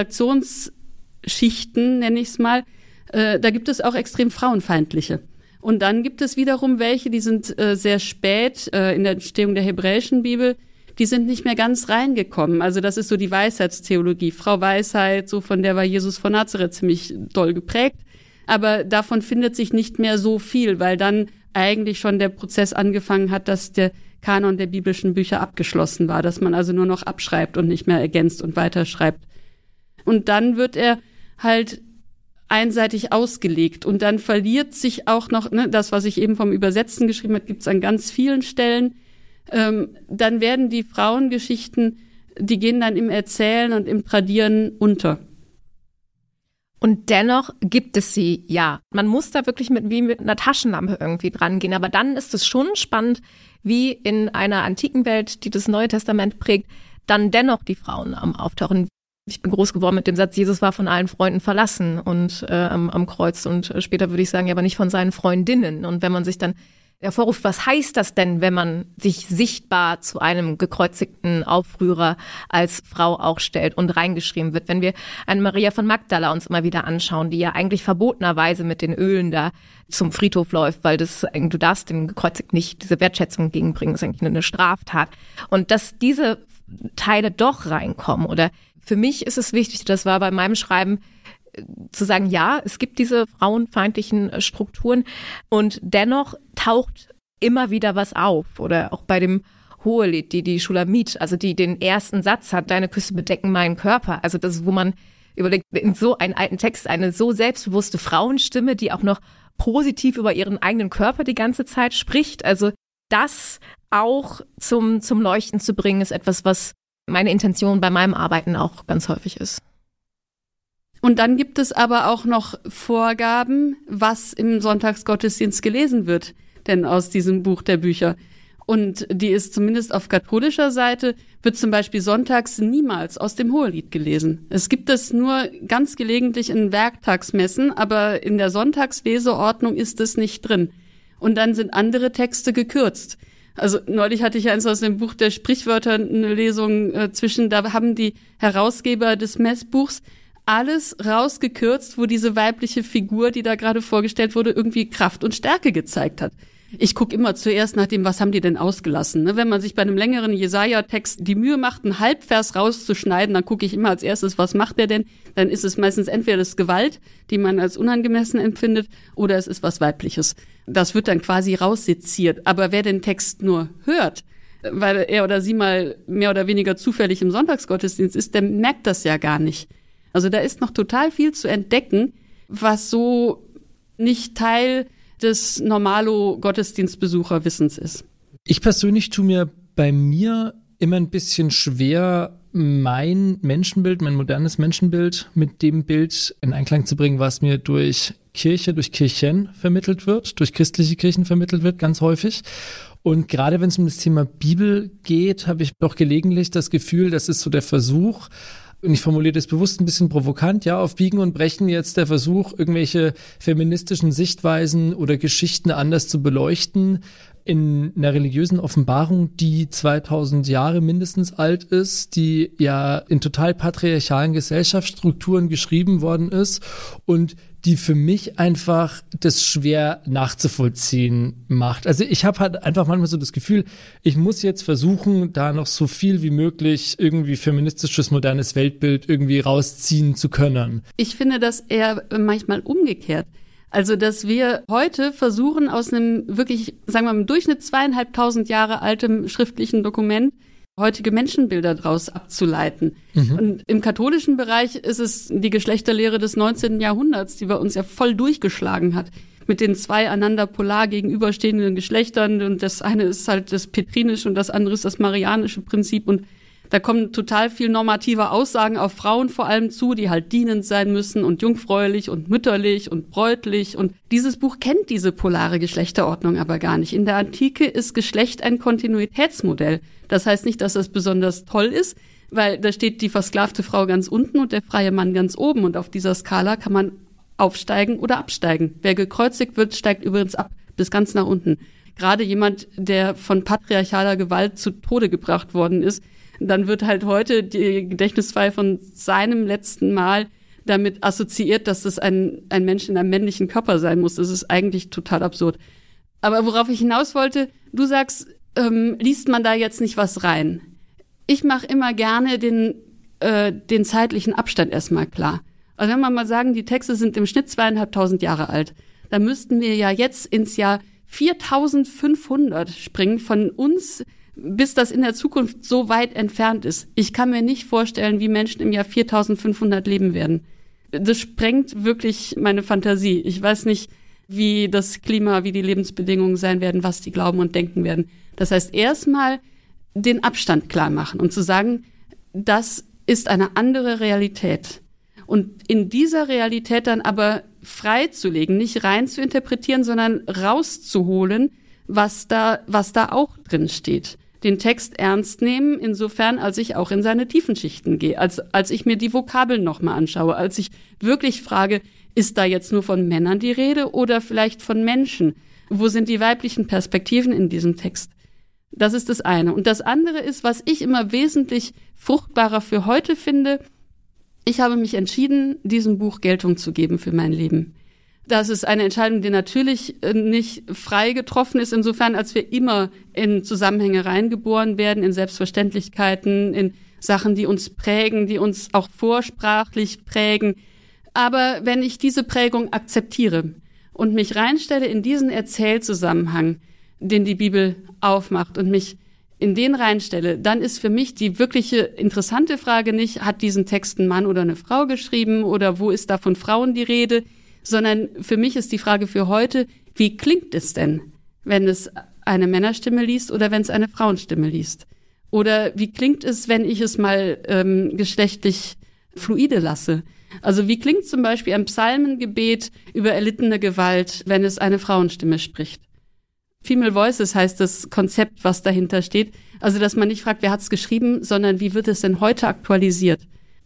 Redaktionsschichten, nenne ich es mal, äh, da gibt es auch extrem frauenfeindliche. Und dann gibt es wiederum welche, die sind äh, sehr spät äh, in der Entstehung der hebräischen Bibel, die sind nicht mehr ganz reingekommen. Also das ist so die Weisheitstheologie. Frau Weisheit, so von der war Jesus von Nazareth ziemlich doll geprägt. Aber davon findet sich nicht mehr so viel, weil dann eigentlich schon der Prozess angefangen hat, dass der Kanon der biblischen Bücher abgeschlossen war, dass man also nur noch abschreibt und nicht mehr ergänzt und weiterschreibt. Und dann wird er halt einseitig ausgelegt und dann verliert sich auch noch, ne, das, was ich eben vom Übersetzen geschrieben habe, gibt es an ganz vielen Stellen. Ähm, dann werden die Frauengeschichten, die gehen dann im Erzählen und im Tradieren unter. Und dennoch gibt es sie, ja. Man muss da wirklich mit, wie mit einer Taschenlampe irgendwie dran gehen. Aber dann ist es schon spannend, wie in einer antiken Welt, die das Neue Testament prägt, dann dennoch die Frauen am Auftauchen. Ich bin groß geworden mit dem Satz, Jesus war von allen Freunden verlassen und äh, am, am Kreuz. Und äh, später würde ich sagen, ja, aber nicht von seinen Freundinnen. Und wenn man sich dann hervorruft, was heißt das denn, wenn man sich sichtbar zu einem gekreuzigten Aufrührer als Frau auch stellt und reingeschrieben wird? Wenn wir eine Maria von Magdala uns immer wieder anschauen, die ja eigentlich verbotenerweise mit den Ölen da zum Friedhof läuft, weil das, du darfst dem Gekreuzigten nicht diese Wertschätzung entgegenbringen, das ist eigentlich eine Straftat. Und dass diese Teile doch reinkommen, oder für mich ist es wichtig, das war bei meinem Schreiben, zu sagen, ja, es gibt diese frauenfeindlichen Strukturen und dennoch taucht immer wieder was auf. Oder auch bei dem Hohelied, die die Schulamit, also die den ersten Satz hat, deine Küsse bedecken meinen Körper. Also das, wo man überlegt, in so einen alten Text eine so selbstbewusste Frauenstimme, die auch noch positiv über ihren eigenen Körper die ganze Zeit spricht. Also das auch zum, zum Leuchten zu bringen, ist etwas, was meine Intention bei meinem Arbeiten auch ganz häufig ist. Und dann gibt es aber auch noch Vorgaben, was im Sonntagsgottesdienst gelesen wird, denn aus diesem Buch der Bücher. Und die ist zumindest auf katholischer Seite, wird zum Beispiel sonntags niemals aus dem Hohelied gelesen. Es gibt es nur ganz gelegentlich in Werktagsmessen, aber in der Sonntagsleseordnung ist es nicht drin. Und dann sind andere Texte gekürzt. Also neulich hatte ich ja eins aus dem Buch der Sprichwörter eine Lesung äh, zwischen, da haben die Herausgeber des Messbuchs alles rausgekürzt, wo diese weibliche Figur, die da gerade vorgestellt wurde, irgendwie Kraft und Stärke gezeigt hat. Ich gucke immer zuerst nach dem, was haben die denn ausgelassen. Ne? Wenn man sich bei einem längeren Jesaja-Text die Mühe macht, einen Halbvers rauszuschneiden, dann gucke ich immer als erstes, was macht der denn? Dann ist es meistens entweder das Gewalt, die man als unangemessen empfindet, oder es ist was Weibliches. Das wird dann quasi rausseziert. Aber wer den Text nur hört, weil er oder sie mal mehr oder weniger zufällig im Sonntagsgottesdienst ist, der merkt das ja gar nicht. Also da ist noch total viel zu entdecken, was so nicht Teil des Normalo-Gottesdienstbesucherwissens ist. Ich persönlich tue mir bei mir immer ein bisschen schwer, mein Menschenbild, mein modernes Menschenbild mit dem Bild in Einklang zu bringen, was mir durch Kirche, durch Kirchen vermittelt wird, durch christliche Kirchen vermittelt wird, ganz häufig. Und gerade wenn es um das Thema Bibel geht, habe ich doch gelegentlich das Gefühl, das ist so der Versuch, und ich formuliere das bewusst ein bisschen provokant, ja, auf Biegen und Brechen jetzt der Versuch, irgendwelche feministischen Sichtweisen oder Geschichten anders zu beleuchten, in einer religiösen Offenbarung, die zweitausend Jahre mindestens alt ist, die ja in total patriarchalen Gesellschaftsstrukturen geschrieben worden ist und die für mich einfach das schwer nachzuvollziehen macht. Also ich habe halt einfach manchmal so das Gefühl, ich muss jetzt versuchen, da noch so viel wie möglich irgendwie feministisches, modernes Weltbild irgendwie rausziehen zu können. Ich finde das eher manchmal umgekehrt. Also, dass wir heute versuchen, aus einem wirklich, sagen wir mal, im Durchschnitt zweieinhalbtausend Jahre altem schriftlichen Dokument heutige Menschenbilder daraus abzuleiten. Mhm. Und im katholischen Bereich ist es die Geschlechterlehre des neunzehnten Jahrhunderts, die bei uns ja voll durchgeschlagen hat, mit den zwei einander polar gegenüberstehenden Geschlechtern. Und das eine ist halt das petrinische und das andere ist das marianische Prinzip. Und da kommen total viel normative Aussagen auf Frauen vor allem zu, die halt dienend sein müssen und jungfräulich und mütterlich und bräutlich. Und dieses Buch kennt diese polare Geschlechterordnung aber gar nicht. In der Antike ist Geschlecht ein Kontinuitätsmodell. Das heißt nicht, dass das besonders toll ist, weil da steht die versklavte Frau ganz unten und der freie Mann ganz oben. Und auf dieser Skala kann man aufsteigen oder absteigen. Wer gekreuzigt wird, steigt übrigens ab, bis ganz nach unten. Gerade jemand, der von patriarchaler Gewalt zu Tode gebracht worden ist, dann wird halt heute die Gedächtnisfeier von seinem letzten Mal damit assoziiert, dass das ein, ein Mensch in einem männlichen Körper sein muss. Das ist eigentlich total absurd. Aber worauf ich hinaus wollte, du sagst, ähm, liest man da jetzt nicht was rein? Ich mache immer gerne den, äh, den zeitlichen Abstand erstmal klar. Also wenn wir mal sagen, die Texte sind im Schnitt zweieinhalbtausend Jahre alt, dann müssten wir ja jetzt ins Jahr viertausendfünfhundert springen von uns, bis das in der Zukunft so weit entfernt ist. Ich kann mir nicht vorstellen, wie Menschen im Jahr viertausendfünfhundert leben werden. Das sprengt wirklich meine Fantasie. Ich weiß nicht, wie das Klima, wie die Lebensbedingungen sein werden, was die glauben und denken werden. Das heißt, erstmal den Abstand klar machen und zu sagen, das ist eine andere Realität. Und in dieser Realität dann aber freizulegen, nicht rein zu interpretieren, sondern rauszuholen, was da, was da auch drin steht. Den Text ernst nehmen, insofern, als ich auch in seine Tiefenschichten gehe, als, als ich mir die Vokabeln nochmal anschaue, als ich wirklich frage, ist da jetzt nur von Männern die Rede oder vielleicht von Menschen? Wo sind die weiblichen Perspektiven in diesem Text? Das ist das eine. Und das andere ist, was ich immer wesentlich fruchtbarer für heute finde, ich habe mich entschieden, diesem Buch Geltung zu geben für mein Leben. Das ist eine Entscheidung, die natürlich nicht frei getroffen ist, insofern, als wir immer in Zusammenhänge reingeboren werden, in Selbstverständlichkeiten, in Sachen, die uns prägen, die uns auch vorsprachlich prägen. Aber wenn ich diese Prägung akzeptiere und mich reinstelle in diesen Erzählzusammenhang, den die Bibel aufmacht und mich in den reinstelle, dann ist für mich die wirkliche interessante Frage nicht, hat diesen Text ein Mann oder eine Frau geschrieben oder wo ist da von Frauen die Rede, sondern für mich ist die Frage für heute, wie klingt es denn, wenn es eine Männerstimme liest oder wenn es eine Frauenstimme liest? Oder wie klingt es, wenn ich es mal ähm, geschlechtlich fluide lasse? Also wie klingt zum Beispiel ein Psalmengebet über erlittene Gewalt, wenn es eine Frauenstimme spricht? Female Voices heißt das Konzept, was dahinter steht. Also, dass man nicht fragt, wer hat es geschrieben, sondern wie wird es denn heute aktualisiert?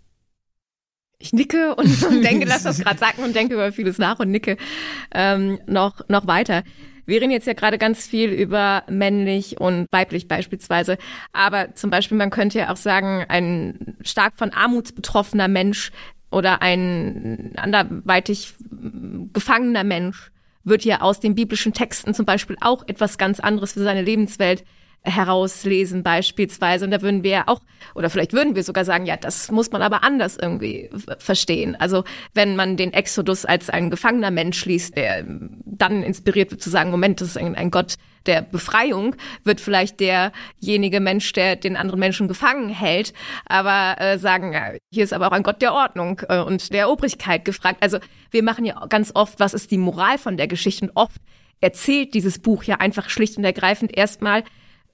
Ich nicke und, und denke, lass das gerade sagen und denke über vieles nach und nicke ähm, noch noch weiter. Wir reden jetzt ja gerade ganz viel über männlich und weiblich beispielsweise. Aber zum Beispiel, man könnte ja auch sagen, ein stark von Armut betroffener Mensch oder ein anderweitig gefangener Mensch wird ja aus den biblischen Texten zum Beispiel auch etwas ganz anderes für seine Lebenswelt herauslesen beispielsweise. Und da würden wir ja auch, oder vielleicht würden wir sogar sagen, ja, das muss man aber anders irgendwie verstehen. Also wenn man den Exodus als ein gefangener Mensch liest, der dann inspiriert wird zu sagen, Moment, das ist ein, ein Gott der Befreiung, wird vielleicht derjenige Mensch, der den anderen Menschen gefangen hält, aber äh, sagen, ja, hier ist aber auch ein Gott der Ordnung äh, und der Obrigkeit gefragt. Also wir machen ja ganz oft, was ist die Moral von der Geschichte? Und oft erzählt dieses Buch ja einfach schlicht und ergreifend erstmal,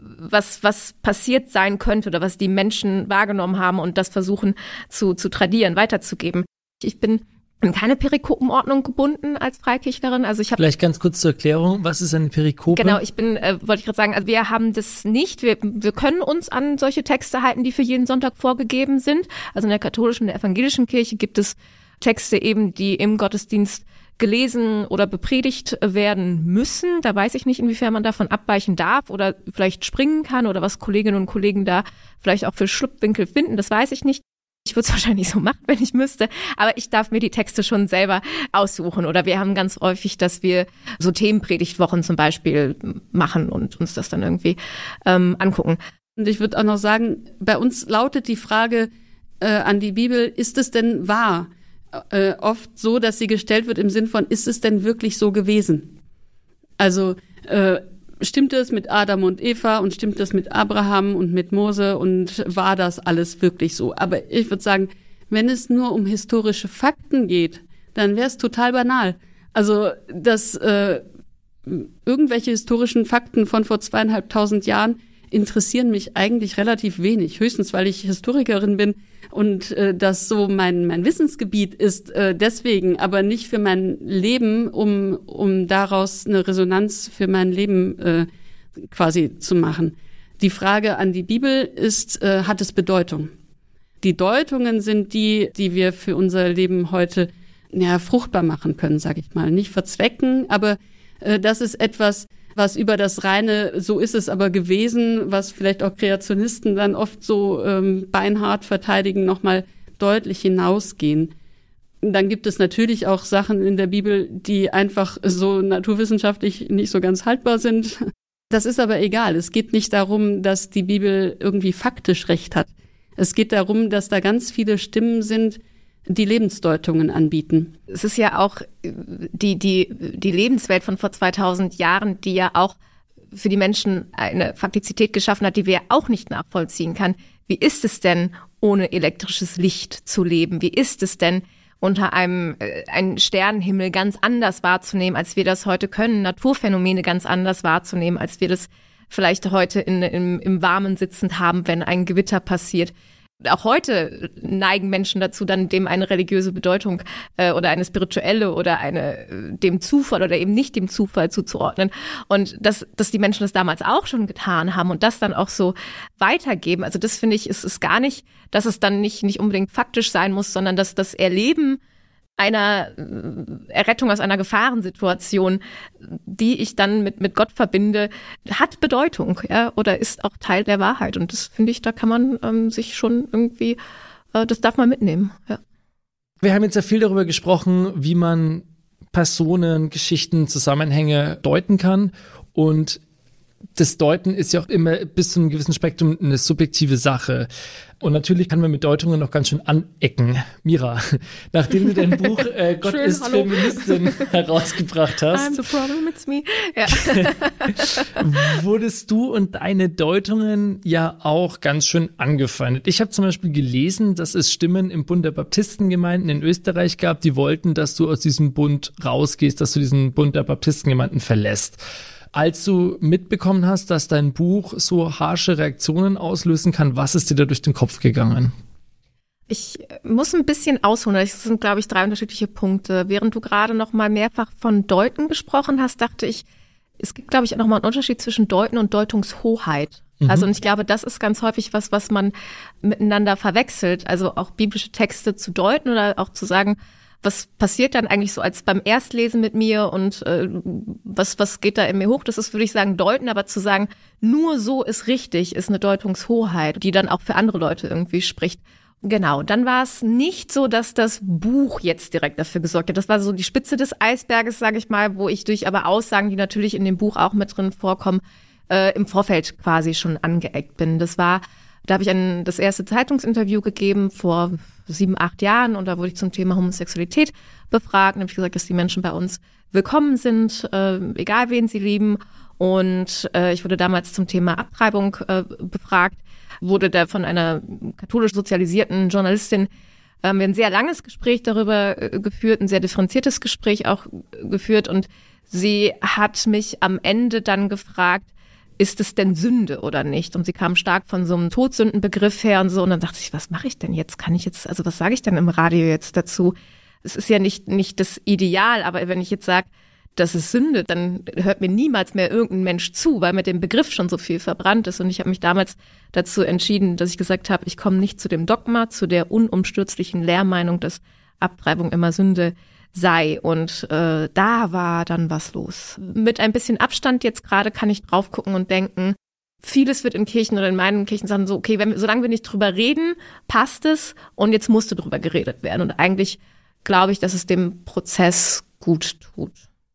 was was passiert sein könnte oder was die Menschen wahrgenommen haben und das versuchen zu zu tradieren, weiterzugeben. Ich bin in keine Perikopenordnung gebunden als Freikirchlerin. Also ich habe vielleicht ganz kurz zur Erklärung, was ist eine Perikope? Genau, ich bin, äh, wollte ich gerade sagen, also wir haben das nicht. Wir wir können uns an solche Texte halten, die für jeden Sonntag vorgegeben sind. Also in der katholischen und der evangelischen Kirche gibt es Texte eben, die im Gottesdienst gelesen oder bepredigt werden müssen. Da weiß ich nicht, inwiefern man davon abweichen darf oder vielleicht springen kann oder was Kolleginnen und Kollegen da vielleicht auch für Schlupfwinkel finden. Das weiß ich nicht. Ich würde es wahrscheinlich so machen, wenn ich müsste. Aber ich darf mir die Texte schon selber aussuchen. Oder wir haben ganz häufig, dass wir so Themenpredigtwochen zum Beispiel machen und uns das dann irgendwie ähm, angucken. Und ich würde auch noch sagen, bei uns lautet die Frage äh, an die Bibel, ist es denn wahr? Äh, oft so, dass sie gestellt wird im Sinn von, ist es denn wirklich so gewesen? Also äh, stimmt es mit Adam und Eva und stimmt es mit Abraham und mit Mose und war das alles wirklich so? Aber ich würde sagen, wenn es nur um historische Fakten geht, dann wäre es total banal. Also dass äh, irgendwelche historischen Fakten von vor zweieinhalbtausend Jahren interessieren mich eigentlich relativ wenig. Höchstens, weil ich Historikerin bin und äh, das so mein mein Wissensgebiet ist, äh, deswegen, aber nicht für mein Leben, um um daraus eine Resonanz für mein Leben äh, quasi zu machen. Die Frage an die Bibel ist, äh, hat es Bedeutung? Die Deutungen sind die, die wir für unser Leben heute ja, fruchtbar machen können, sage ich mal. Nicht verzwecken, aber äh, das ist etwas, was über das reine, so ist es aber gewesen, was vielleicht auch Kreationisten dann oft so ähm, beinhart verteidigen, nochmal deutlich hinausgehen. Dann gibt es natürlich auch Sachen in der Bibel, die einfach so naturwissenschaftlich nicht so ganz haltbar sind. Das ist aber egal. Es geht nicht darum, dass die Bibel irgendwie faktisch recht hat. Es geht darum, dass da ganz viele Stimmen sind, die Lebensdeutungen anbieten. Es ist ja auch die, die, die Lebenswelt von vor zweitausend Jahren, die ja auch für die Menschen eine Faktizität geschaffen hat, die wir auch nicht nachvollziehen kann. Wie ist es denn, ohne elektrisches Licht zu leben? Wie ist es denn, unter einem äh, einen Sternenhimmel ganz anders wahrzunehmen, als wir das heute können? Naturphänomene ganz anders wahrzunehmen, als wir das vielleicht heute in, im, im Warmen sitzend haben, wenn ein Gewitter passiert. Auch heute neigen Menschen dazu, dann dem eine religiöse Bedeutung äh, oder eine spirituelle oder eine äh, dem Zufall oder eben nicht dem Zufall zuzuordnen. Und dass, dass die Menschen das damals auch schon getan haben und das dann auch so weitergeben. Also das finde ich, ist es gar nicht, dass es dann nicht nicht unbedingt faktisch sein muss, sondern dass das Erleben einer Errettung aus einer Gefahrensituation, die ich dann mit mit Gott verbinde, hat Bedeutung, ja, oder ist auch Teil der Wahrheit. Und das finde ich, da kann man ähm, sich schon irgendwie, äh, das darf man mitnehmen. Ja. Wir haben jetzt ja viel darüber gesprochen, wie man Personen, Geschichten, Zusammenhänge deuten kann. Und das Deuten ist ja auch immer bis zu einem gewissen Spektrum eine subjektive Sache. Und natürlich kann man mit Deutungen noch ganz schön anecken. Mira, nachdem du dein Buch äh, Gott Schön, ist hallo. Feministin herausgebracht hast, I'm the problem, it's me. Ja. wurdest du und deine Deutungen ja auch ganz schön angefeindet. Ich habe zum Beispiel gelesen, dass es Stimmen im Bund der Baptistengemeinden in Österreich gab, die wollten, dass du aus diesem Bund rausgehst, dass du diesen Bund der Baptistengemeinden verlässt. Als du mitbekommen hast, dass dein Buch so harsche Reaktionen auslösen kann, was ist dir da durch den Kopf gegangen? Ich muss ein bisschen ausholen. Das sind, glaube ich, drei unterschiedliche Punkte. Während du gerade noch mal mehrfach von Deuten gesprochen hast, dachte ich, es gibt, glaube ich, auch noch mal einen Unterschied zwischen Deuten und Deutungshoheit. Mhm. Also, und ich glaube, das ist ganz häufig was, was man miteinander verwechselt. Also auch biblische Texte zu deuten oder auch zu sagen, was passiert dann eigentlich so als beim Erstlesen mit mir und äh, was was geht da in mir hoch? Das ist, würde ich sagen, deuten, aber zu sagen, nur so ist richtig, ist eine Deutungshoheit, die dann auch für andere Leute irgendwie spricht. Genau, dann war es nicht so, dass das Buch jetzt direkt dafür gesorgt hat. Das war so die Spitze des Eisberges, sage ich mal, wo ich durch aber Aussagen, die natürlich in dem Buch auch mit drin vorkommen, äh, im Vorfeld quasi schon angeeckt bin. Das war, da habe ich ein, das erste Zeitungsinterview gegeben vor sieben, acht Jahren und da wurde ich zum Thema Homosexualität befragt und habe ich gesagt, dass die Menschen bei uns willkommen sind, äh, egal wen sie lieben. Und äh, ich wurde damals zum Thema Abtreibung äh, befragt, wurde da von einer katholisch sozialisierten Journalistin ähm, ein sehr langes Gespräch darüber äh, geführt, ein sehr differenziertes Gespräch auch äh, geführt und sie hat mich am Ende dann gefragt, ist es denn Sünde oder nicht? Und sie kam stark von so einem Todsündenbegriff her und so. Und dann dachte ich, was mache ich denn jetzt? Kann ich jetzt, also was sage ich denn im Radio jetzt dazu? Es ist ja nicht nicht das Ideal, aber wenn ich jetzt sage, das ist Sünde, dann hört mir niemals mehr irgendein Mensch zu, weil mit dem Begriff schon so viel verbrannt ist. Und ich habe mich damals dazu entschieden, dass ich gesagt habe, ich komme nicht zu dem Dogma, zu der unumstürzlichen Lehrmeinung, dass Abtreibung immer Sünde sei. Und äh, da war dann was los. Mit ein bisschen Abstand jetzt gerade kann ich drauf gucken und denken, vieles wird in Kirchen oder in meinen Kirchen sagen so, okay, wenn, solange wir nicht drüber reden, passt es und jetzt musste drüber geredet werden. Und eigentlich glaube ich, dass es dem Prozess gut tut.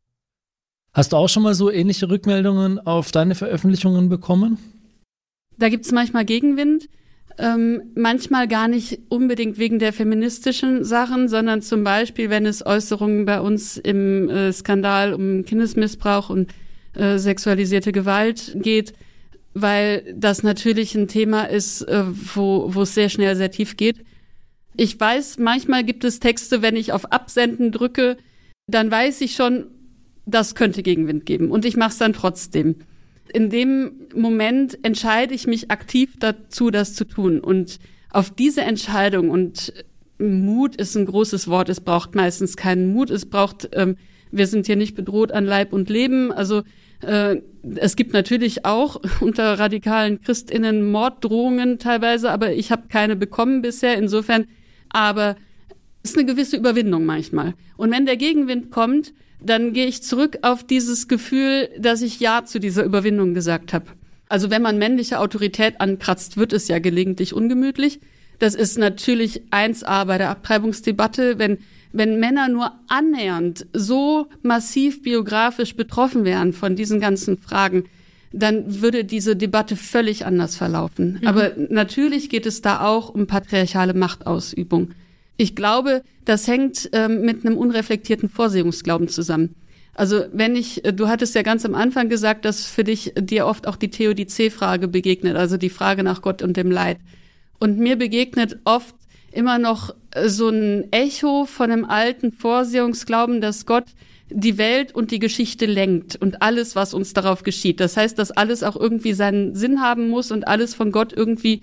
Hast du auch schon mal so ähnliche Rückmeldungen auf deine Veröffentlichungen bekommen? Da gibt's manchmal Gegenwind. Ähm, manchmal gar nicht unbedingt wegen der feministischen Sachen, sondern zum Beispiel, wenn es Äußerungen bei uns im äh, Skandal um Kindesmissbrauch und äh, sexualisierte Gewalt geht, weil das natürlich ein Thema ist, äh, wo wo es sehr schnell sehr tief geht. Ich weiß, manchmal gibt es Texte, wenn ich auf Absenden drücke, dann weiß ich schon, das könnte Gegenwind geben und ich mache es dann trotzdem. In dem Moment entscheide ich mich aktiv dazu, das zu tun. Und auf diese Entscheidung, und Mut ist ein großes Wort, es braucht meistens keinen Mut, es braucht, ähm, wir sind hier nicht bedroht an Leib und Leben, also äh, es gibt natürlich auch unter radikalen ChristInnen Morddrohungen teilweise, aber ich habe keine bekommen bisher, insofern, aber es ist eine gewisse Überwindung manchmal. Und wenn der Gegenwind kommt, dann gehe ich zurück auf dieses Gefühl, dass ich Ja zu dieser Überwindung gesagt habe. Also wenn man männliche Autorität ankratzt, wird es ja gelegentlich ungemütlich. Das ist natürlich eins A bei der Abtreibungsdebatte. Wenn, wenn Männer nur annähernd so massiv biografisch betroffen wären von diesen ganzen Fragen, dann würde diese Debatte völlig anders verlaufen. Mhm. Aber natürlich geht es da auch um patriarchale Machtausübung. Ich glaube, das hängt ähm, mit einem unreflektierten Vorsehungsglauben zusammen. Also wenn ich, du hattest ja ganz am Anfang gesagt, dass für dich dir oft auch die Theodizee-Frage begegnet, also die Frage nach Gott und dem Leid. Und mir begegnet oft immer noch so ein Echo von einem alten Vorsehungsglauben, dass Gott die Welt und die Geschichte lenkt und alles, was uns darauf geschieht. Das heißt, dass alles auch irgendwie seinen Sinn haben muss und alles von Gott irgendwie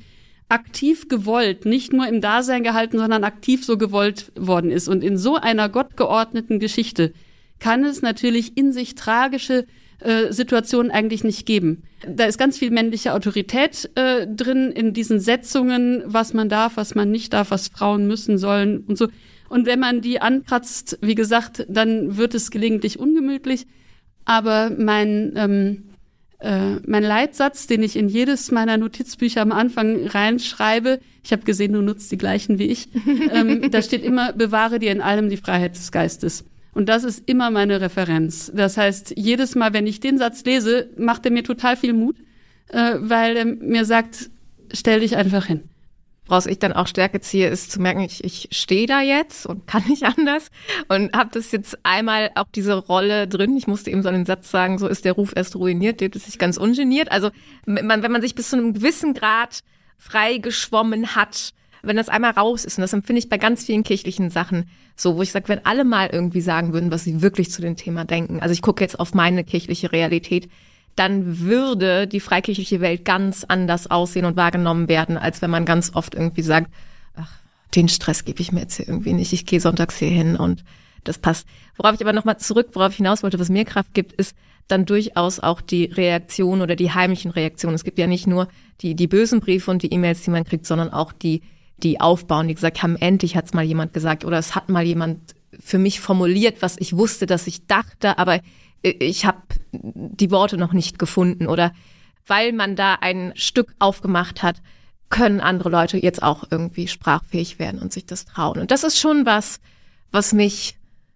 aktiv gewollt, nicht nur im Dasein gehalten, sondern aktiv so gewollt worden ist. Und in so einer gottgeordneten Geschichte kann es natürlich in sich tragische äh, Situationen eigentlich nicht geben. Da ist ganz viel männliche Autorität äh, drin in diesen Setzungen, was man darf, was man nicht darf, was Frauen müssen sollen und so. Und wenn man die ankratzt, wie gesagt, dann wird es gelegentlich ungemütlich. Aber mein ähm, äh, mein Leitsatz, den ich in jedes meiner Notizbücher am Anfang reinschreibe, ich habe gesehen, du nutzt die gleichen wie ich, ähm, da steht immer, bewahre dir in allem die Freiheit des Geistes. Und das ist immer meine Referenz. Das heißt, jedes Mal, wenn ich den Satz lese, macht er mir total viel Mut, äh, weil er mir sagt, stell dich einfach hin. Woraus ich dann auch Stärke ziehe, ist zu merken, ich, ich stehe da jetzt und kann nicht anders und habe das jetzt einmal auch diese Rolle drin. Ich musste eben so einen Satz sagen, so ist der Ruf erst ruiniert, lebt es sich ganz ungeniert. Also man, wenn man sich bis zu einem gewissen Grad frei geschwommen hat, wenn das einmal raus ist, und das empfinde ich bei ganz vielen kirchlichen Sachen so, wo ich sage, wenn alle mal irgendwie sagen würden, was sie wirklich zu dem Thema denken, also ich gucke jetzt auf meine kirchliche Realität, dann würde die freikirchliche Welt ganz anders aussehen und wahrgenommen werden, als wenn man ganz oft irgendwie sagt, ach, den Stress gebe ich mir jetzt hier irgendwie nicht, ich gehe sonntags hier hin und das passt. Worauf ich aber nochmal zurück, worauf ich hinaus wollte, was mir Kraft gibt, ist dann durchaus auch die Reaktion oder die heimlichen Reaktionen. Es gibt ja nicht nur die, die bösen Briefe und die E-Mails, die man kriegt, sondern auch die, die aufbauen, die gesagt haben, endlich hat's mal jemand gesagt oder es hat mal jemand für mich formuliert, was ich wusste, dass ich dachte, aber ich habe die Worte noch nicht gefunden oder weil man da ein Stück aufgemacht hat, können andere Leute jetzt auch irgendwie sprachfähig werden und sich das trauen. Und das ist schon was, was mich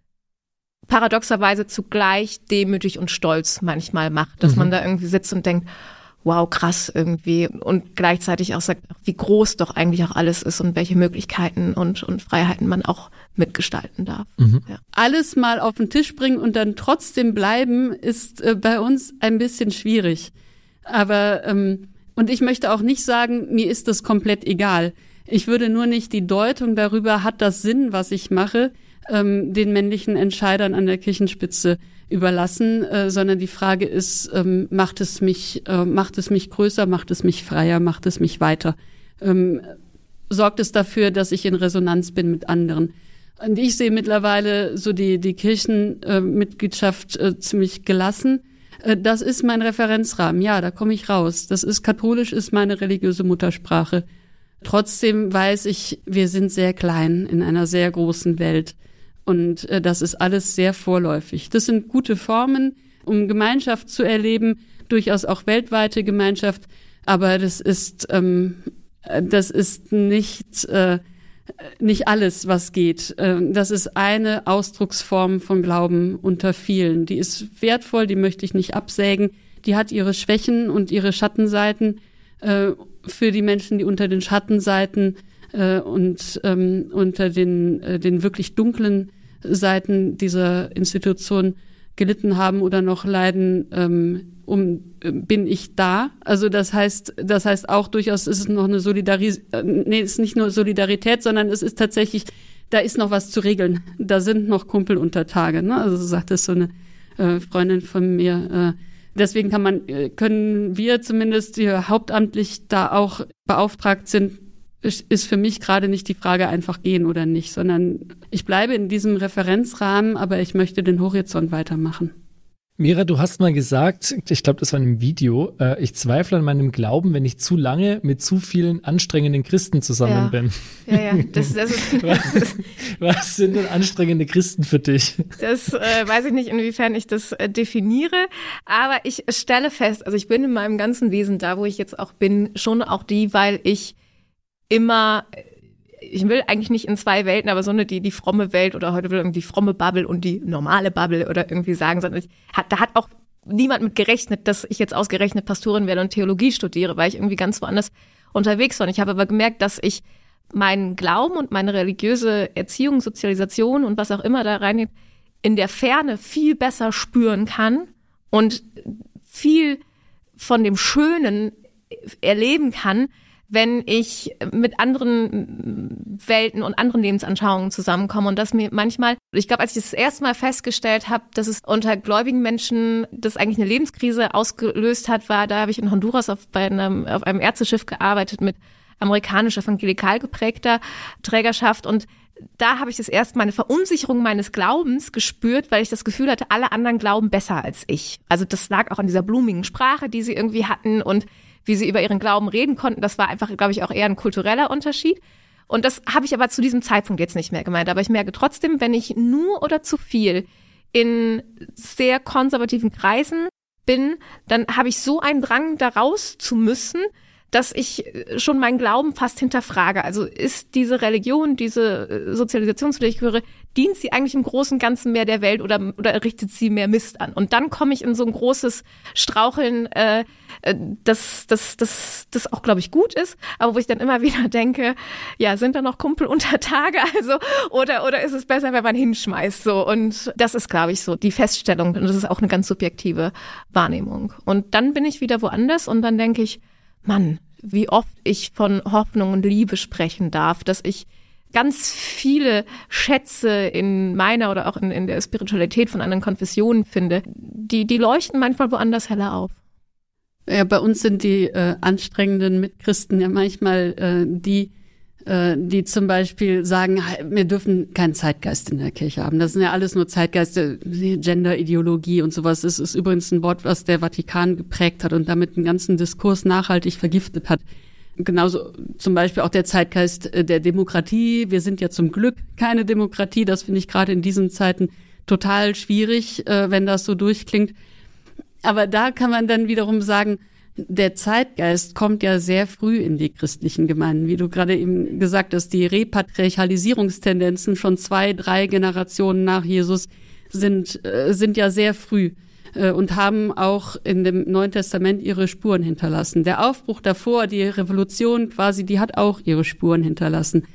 paradoxerweise zugleich demütig und stolz manchmal macht, dass mhm. man da irgendwie sitzt und denkt, wow, krass irgendwie und gleichzeitig auch sagt, wie groß doch eigentlich auch alles ist und welche Möglichkeiten und, und Freiheiten man auch mitgestalten darf. Mhm. Ja. Alles mal auf den Tisch bringen und dann trotzdem bleiben, ist äh, bei uns ein bisschen schwierig. Aber, ähm, und ich möchte auch nicht sagen, mir ist das komplett egal. Ich würde nur nicht die Deutung darüber, hat das Sinn, was ich mache, ähm, den männlichen Entscheidern an der Kirchenspitze überlassen, äh, sondern die Frage ist, ähm, macht es mich, äh, macht es mich größer, macht es mich freier, macht es mich weiter? Ähm, sorgt es dafür, dass ich in Resonanz bin mit anderen? Und ich sehe mittlerweile so die, die Kirchenmitgliedschaft äh, äh, ziemlich gelassen. Äh, das ist mein Referenzrahmen. Ja, da komme ich raus. Das ist katholisch, ist meine religiöse Muttersprache. Trotzdem weiß ich, wir sind sehr klein in einer sehr großen Welt. Und äh, das ist alles sehr vorläufig. Das sind gute Formen, um Gemeinschaft zu erleben, durchaus auch weltweite Gemeinschaft. Aber das ist ähm, das ist nicht äh, nicht alles, was geht. Äh, das ist eine Ausdrucksform von Glauben unter vielen. Die ist wertvoll, die möchte ich nicht absägen. Die hat ihre Schwächen und ihre Schattenseiten. Äh, für die Menschen, die unter den Schattenseiten äh, und ähm, unter den äh, den wirklich dunklen Seiten dieser Institution gelitten haben oder noch leiden, ähm, um äh, bin ich da. Also das heißt, das heißt auch durchaus, ist es noch eine Solidarität, äh, nee, ist nicht nur Solidarität, sondern es ist tatsächlich, da ist noch was zu regeln. Da sind noch Kumpel unter Tage. Ne? Also so sagt es so eine äh, Freundin von mir. Äh, deswegen kann man, äh, können wir zumindest, die hauptamtlich da auch beauftragt sind, ist für mich gerade nicht die Frage, einfach gehen oder nicht, sondern ich bleibe in diesem Referenzrahmen, aber ich möchte den Horizont weitermachen. Mira, du hast mal gesagt, ich glaube, das war in einem Video, äh, ich zweifle an meinem Glauben, wenn ich zu lange mit zu vielen anstrengenden Christen zusammen ja. bin. Ja, ja, das, das ist... was, was sind denn anstrengende Christen für dich? Das äh, weiß ich nicht, inwiefern ich das äh, definiere, aber ich stelle fest, also ich bin in meinem ganzen Wesen da, wo ich jetzt auch bin, schon auch die, weil ich immer, ich will eigentlich nicht in zwei Welten, aber so eine, die, die fromme Welt oder heute will irgendwie die fromme Bubble und die normale Bubble oder irgendwie sagen, sondern ich, hat, da hat auch niemand mit gerechnet, dass ich jetzt ausgerechnet Pastorin werde und Theologie studiere, weil ich irgendwie ganz woanders unterwegs war. Und ich habe aber gemerkt, dass ich meinen Glauben und meine religiöse Erziehung, Sozialisation und was auch immer da reingeht, in der Ferne viel besser spüren kann und viel von dem Schönen erleben kann, wenn ich mit anderen Welten und anderen Lebensanschauungen zusammenkomme und das mir manchmal, ich glaube, als ich das erste Mal festgestellt habe, dass es unter gläubigen Menschen das eigentlich eine Lebenskrise ausgelöst hat, war, da habe ich in Honduras auf, bei einem, auf einem Ärzteschiff gearbeitet mit amerikanisch evangelikal geprägter Trägerschaft und da habe ich das erste Mal eine Verunsicherung meines Glaubens gespürt, weil ich das Gefühl hatte, alle anderen glauben besser als ich. Also das lag auch an dieser blumigen Sprache, die sie irgendwie hatten und wie sie über ihren Glauben reden konnten. Das war einfach, glaube ich, auch eher ein kultureller Unterschied. Und das habe ich aber zu diesem Zeitpunkt jetzt nicht mehr gemeint. Aber ich merke trotzdem, wenn ich nur oder zu viel in sehr konservativen Kreisen bin, dann habe ich so einen Drang, da raus zu müssen, dass ich schon meinen Glauben fast hinterfrage. Also ist diese Religion, diese Sozialisation, zu der ich gehöre, dient sie eigentlich im Großen und Ganzen mehr der Welt oder, oder richtet sie mehr Mist an? Und dann komme ich in so ein großes Straucheln, äh, das, das, das, das auch, glaube ich, gut ist, aber wo ich dann immer wieder denke, ja, sind da noch Kumpel unter Tage? Also, oder, oder ist es besser, wenn man hinschmeißt? So. Und das ist, glaube ich, so die Feststellung. Und das ist auch eine ganz subjektive Wahrnehmung. Und dann bin ich wieder woanders und dann denke ich, Mann, wie oft ich von Hoffnung und Liebe sprechen darf, dass ich ganz viele Schätze in meiner oder auch in, in der Spiritualität von anderen Konfessionen finde, die, die leuchten manchmal woanders heller auf. Ja, bei uns sind die äh, anstrengenden Mitchristen ja manchmal äh, die, äh, die zum Beispiel sagen, wir dürfen keinen Zeitgeist in der Kirche haben. Das sind ja alles nur Zeitgeiste, Gender-Ideologie und sowas. Das ist übrigens ein Wort, was der Vatikan geprägt hat und damit den ganzen Diskurs nachhaltig vergiftet hat. Genauso zum Beispiel auch der Zeitgeist der Demokratie. Wir sind ja zum Glück keine Demokratie. Das finde ich gerade in diesen Zeiten total schwierig, äh, wenn das so durchklingt. Aber da kann man dann wiederum sagen, der Zeitgeist kommt ja sehr früh in die christlichen Gemeinden. Wie du gerade eben gesagt hast, die Repatriarchalisierungstendenzen schon zwei, drei Generationen nach Jesus sind, äh, sind ja sehr früh äh, und haben auch in dem Neuen Testament ihre Spuren hinterlassen. Der Aufbruch davor, die Revolution quasi, die hat auch ihre Spuren hinterlassen.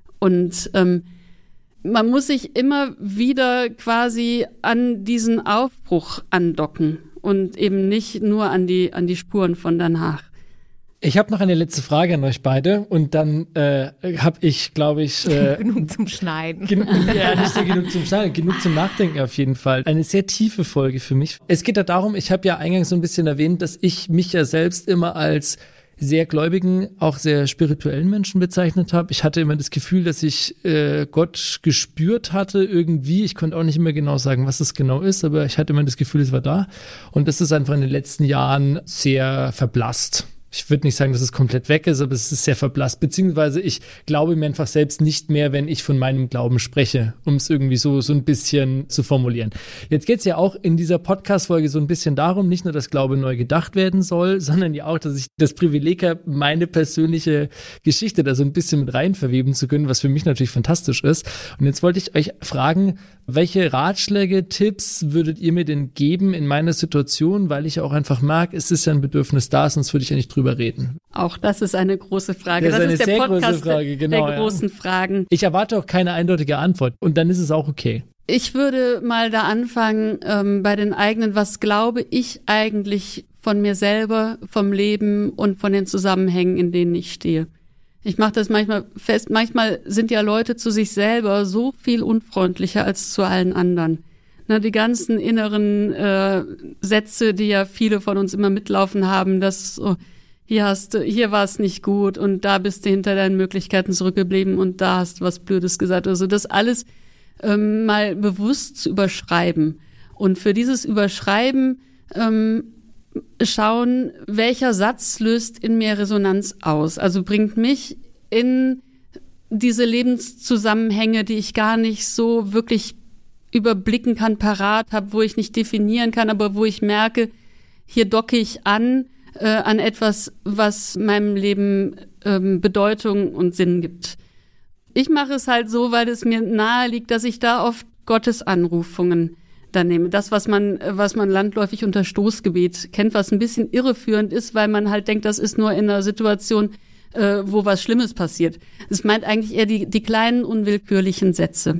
Und ähm, man muss sich immer wieder quasi an diesen Aufbruch andocken und eben nicht nur an die an die Spuren von danach. Ich habe noch eine letzte Frage an euch beide und dann äh, habe ich, glaube ich... Äh, genug zum Schneiden. Gen- ja, nicht so genug zum Schneiden, genug zum Nachdenken auf jeden Fall. Eine sehr tiefe Folge für mich. Es geht da darum, ich habe ja eingangs so ein bisschen erwähnt, dass ich mich ja selbst immer als sehr gläubigen, auch sehr spirituellen Menschen bezeichnet habe. Ich hatte immer das Gefühl, dass ich äh, Gott gespürt hatte irgendwie. Ich konnte auch nicht immer genau sagen, was es genau ist, aber ich hatte immer das Gefühl, es war da. Und das ist einfach in den letzten Jahren sehr verblasst. Ich würde nicht sagen, dass es komplett weg ist, aber es ist sehr verblasst. Beziehungsweise ich glaube mir einfach selbst nicht mehr, wenn ich von meinem Glauben spreche, um es irgendwie so so ein bisschen zu formulieren. Jetzt geht es ja auch in dieser Podcast-Folge so ein bisschen darum, nicht nur, dass Glaube neu gedacht werden soll, sondern ja auch, dass ich das Privileg habe, meine persönliche Geschichte da so ein bisschen mit rein verweben zu können, was für mich natürlich fantastisch ist. Und jetzt wollte ich euch fragen, welche Ratschläge, Tipps würdet ihr mir denn geben in meiner Situation, weil ich auch einfach mag, es ist ja ein Bedürfnis da, sonst würde ich ja nicht drüber reden. Auch das ist eine große Frage. Das, das ist, ist eine der sehr Podcast große Frage, genau, der großen ja. Fragen. Ich erwarte auch keine eindeutige Antwort und dann ist es auch okay. Ich würde mal da anfangen ähm, bei den eigenen, was glaube ich eigentlich von mir selber, vom Leben und von den Zusammenhängen, in denen ich stehe. Ich mache das manchmal fest, manchmal sind ja Leute zu sich selber so viel unfreundlicher als zu allen anderen. Na, die ganzen inneren äh, Sätze, die ja viele von uns immer mitlaufen haben, dass so, hier hast du, hier war es nicht gut und da bist du hinter deinen Möglichkeiten zurückgeblieben und da hast du was Blödes gesagt. Also das alles ähm, mal bewusst zu überschreiben. Und für dieses Überschreiben ähm, schauen, welcher Satz löst in mir Resonanz aus. Also bringt mich in diese Lebenszusammenhänge, die ich gar nicht so wirklich überblicken kann, parat habe, wo ich nicht definieren kann, aber wo ich merke, hier docke ich an, äh, an etwas, was meinem Leben ähm, Bedeutung und Sinn gibt. Ich mache es halt so, weil es mir nahe liegt, dass ich da oft Gottes Anrufungen dann nehme. Das, was man, was man landläufig unter Stoßgebet kennt, was ein bisschen irreführend ist, weil man halt denkt, das ist nur in einer Situation, äh, wo was Schlimmes passiert. Es meint eigentlich eher die, die kleinen, unwillkürlichen Sätze.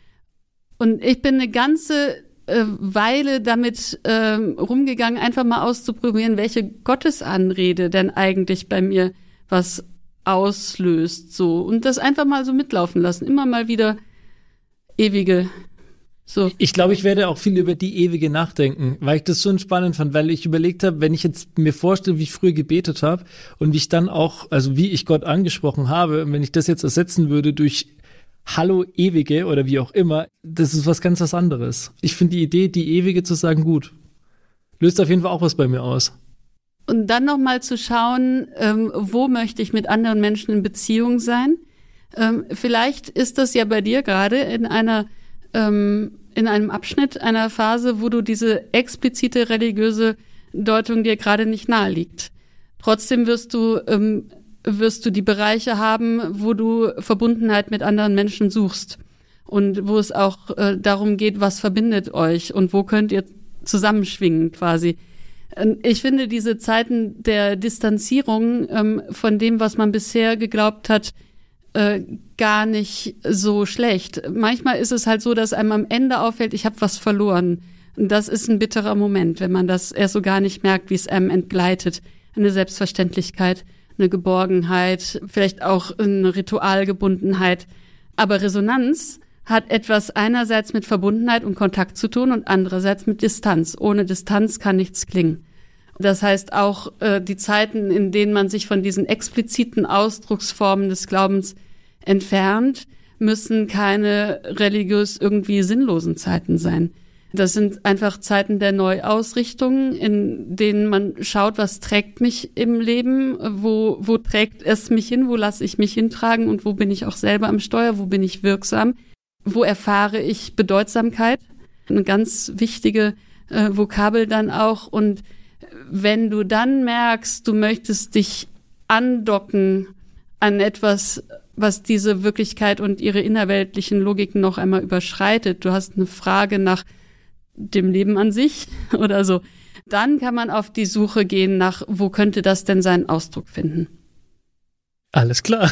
Und ich bin eine ganze äh, Weile damit äh, rumgegangen, einfach mal auszuprobieren, welche Gottesanrede denn eigentlich bei mir was auslöst, so. Und das einfach mal so mitlaufen lassen. Immer mal wieder ewige, so. Ich glaube, ich werde auch viel über die ewige nachdenken, weil ich das so spannend fand, weil ich überlegt habe, wenn ich jetzt mir vorstelle, wie ich früher gebetet habe und wie ich dann auch, also wie ich Gott angesprochen habe, und wenn ich das jetzt ersetzen würde durch Hallo Ewige oder wie auch immer, das ist was ganz was anderes. Ich finde die Idee, die Ewige zu sagen, gut. Löst auf jeden Fall auch was bei mir aus. Und dann nochmal zu schauen, ähm, wo möchte ich mit anderen Menschen in Beziehung sein? Ähm, vielleicht ist das ja bei dir gerade in einer, ähm, in einem Abschnitt einer Phase, wo du diese explizite religiöse Deutung dir gerade nicht nahe liegt. Trotzdem wirst du, ähm, wirst du die Bereiche haben, wo du Verbundenheit mit anderen Menschen suchst und wo es auch äh, darum geht, was verbindet euch und wo könnt ihr zusammenschwingen quasi. Ich finde diese Zeiten der Distanzierung ähm, von dem, was man bisher geglaubt hat, äh, gar nicht so schlecht. Manchmal ist es halt so, dass einem am Ende auffällt, ich habe was verloren. Und das ist ein bitterer Moment, wenn man das erst so gar nicht merkt, wie es einem entgleitet. Eine Selbstverständlichkeit, eine Geborgenheit, vielleicht auch eine Ritualgebundenheit. Aber Resonanz hat etwas einerseits mit Verbundenheit und Kontakt zu tun und andererseits mit Distanz. Ohne Distanz kann nichts klingen. Das heißt auch äh, die Zeiten, in denen man sich von diesen expliziten Ausdrucksformen des Glaubens entfernt, müssen keine religiös irgendwie sinnlosen Zeiten sein. Das sind einfach Zeiten der Neuausrichtung, in denen man schaut, was trägt mich im Leben, wo, wo trägt es mich hin, wo lasse ich mich hintragen und wo bin ich auch selber am Steuer, wo bin ich wirksam. Wo erfahre ich Bedeutsamkeit? Eine ganz wichtige äh, Vokabel dann auch. Und wenn du dann merkst, du möchtest dich andocken an etwas, was diese Wirklichkeit und ihre innerweltlichen Logiken noch einmal überschreitet, du hast eine Frage nach dem Leben an sich oder so, dann kann man auf die Suche gehen nach, wo könnte das denn seinen Ausdruck finden? Alles klar.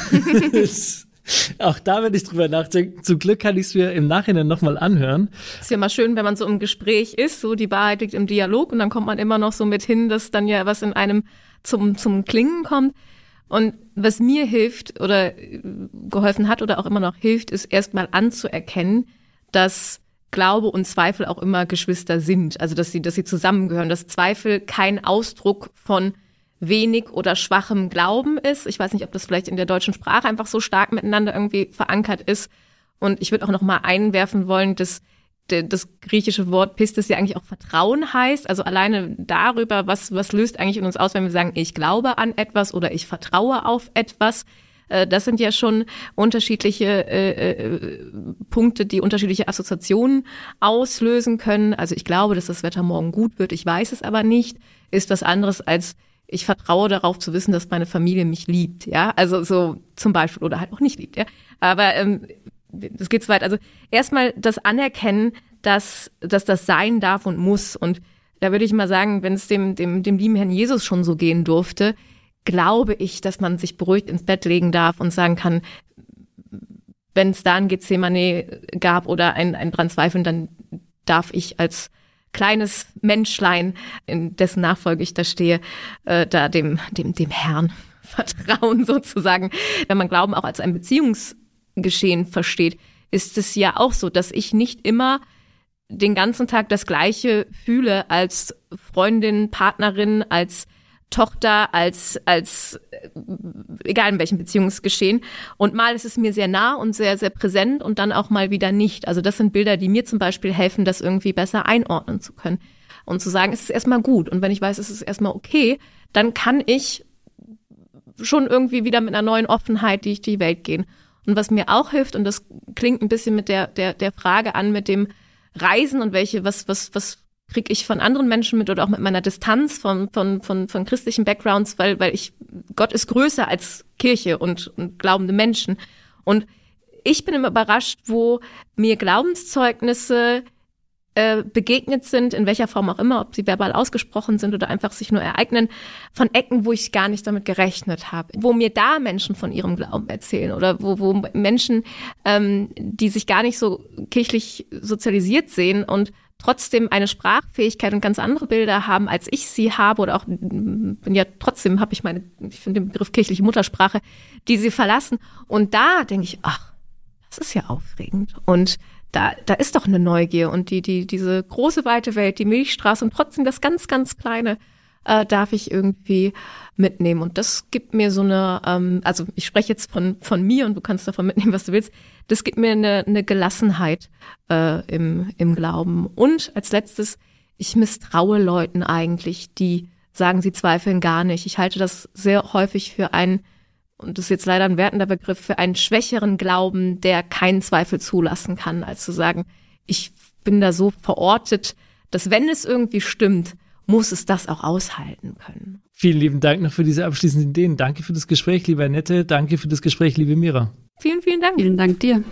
Auch da werde ich drüber nachdenken. Zum Glück kann ich es mir im Nachhinein nochmal anhören. Ist ja mal schön, wenn man so im Gespräch ist, so die Wahrheit liegt im Dialog und dann kommt man immer noch so mit hin, dass dann ja was in einem zum, zum Klingen kommt. Und was mir hilft oder geholfen hat oder auch immer noch hilft, ist erstmal anzuerkennen, dass Glaube und Zweifel auch immer Geschwister sind. Also, dass sie, dass sie zusammengehören, dass Zweifel kein Ausdruck von wenig oder schwachem Glauben ist. Ich weiß nicht, ob das vielleicht in der deutschen Sprache einfach so stark miteinander irgendwie verankert ist. Und ich würde auch noch mal einwerfen wollen, dass das griechische Wort Pistis ja eigentlich auch Vertrauen heißt. Also alleine darüber, was, was löst eigentlich in uns aus, wenn wir sagen, ich glaube an etwas oder ich vertraue auf etwas. Das sind ja schon unterschiedliche äh, Punkte, die unterschiedliche Assoziationen auslösen können. Also ich glaube, dass das Wetter morgen gut wird, ich weiß es aber nicht, ist was anderes als ich vertraue darauf zu wissen, dass meine Familie mich liebt, ja, also so zum Beispiel oder halt auch nicht liebt, ja. Aber ähm, das geht so weit. Also erstmal das Anerkennen, dass dass das sein darf und muss. Und da würde ich mal sagen, wenn es dem dem dem lieben Herrn Jesus schon so gehen durfte, glaube ich, dass man sich beruhigt ins Bett legen darf und sagen kann, wenn es da ein Gethsemane gab oder ein ein dran zweifeln, dann darf ich als kleines Menschlein, in dessen Nachfolge ich da stehe, äh, da dem, dem, dem Herrn vertrauen sozusagen. Wenn man Glauben auch als ein Beziehungsgeschehen versteht, ist es ja auch so, dass ich nicht immer den ganzen Tag das Gleiche fühle als Freundin, Partnerin, als Tochter, als, als, egal in welchem Beziehungsgeschehen. Und mal ist es mir sehr nah und sehr, sehr präsent und dann auch mal wieder nicht. Also das sind Bilder, die mir zum Beispiel helfen, das irgendwie besser einordnen zu können. Und zu sagen, es ist erstmal gut. Und wenn ich weiß, es ist erstmal okay, dann kann ich schon irgendwie wieder mit einer neuen Offenheit durch die Welt gehen. Und was mir auch hilft, und das klingt ein bisschen mit der, der, der Frage an, mit dem Reisen und welche, was, was, was, kriege ich von anderen Menschen mit oder auch mit meiner Distanz von von von von christlichen Backgrounds, weil weil ich Gott ist größer als Kirche und, und glaubende Menschen. Und ich bin immer überrascht, wo mir Glaubenszeugnisse äh, begegnet sind, in welcher Form auch immer, ob sie verbal ausgesprochen sind oder einfach sich nur ereignen, von Ecken, wo ich gar nicht damit gerechnet habe. Wo mir da Menschen von ihrem Glauben erzählen oder wo wo Menschen, ähm, die sich gar nicht so kirchlich sozialisiert sehen und trotzdem eine Sprachfähigkeit und ganz andere Bilder haben, als ich sie habe, oder auch, bin ja trotzdem, habe ich meine, ich finde den Begriff kirchliche Muttersprache, die sie verlassen. Und da denke ich, ach, das ist ja aufregend. Und da, da ist doch eine Neugier und die, die, diese große, weite Welt, die Milchstraße und trotzdem das ganz, ganz Kleine, äh, darf ich irgendwie mitnehmen. Und das gibt mir so eine, ähm, also ich spreche jetzt von, von mir und du kannst davon mitnehmen, was du willst. Das gibt mir eine, eine Gelassenheit äh, im, im Glauben. Und als letztes, ich misstraue Leuten eigentlich, die sagen, sie zweifeln gar nicht. Ich halte das sehr häufig für einen, und das ist jetzt leider ein wertender Begriff, für einen schwächeren Glauben, der keinen Zweifel zulassen kann, als zu sagen, ich bin da so verortet, dass wenn es irgendwie stimmt, muss es das auch aushalten können. Vielen lieben Dank noch für diese abschließenden Ideen. Danke für das Gespräch, liebe Annette. Danke für das Gespräch, liebe Mira. Vielen, vielen Dank. Vielen Dank dir.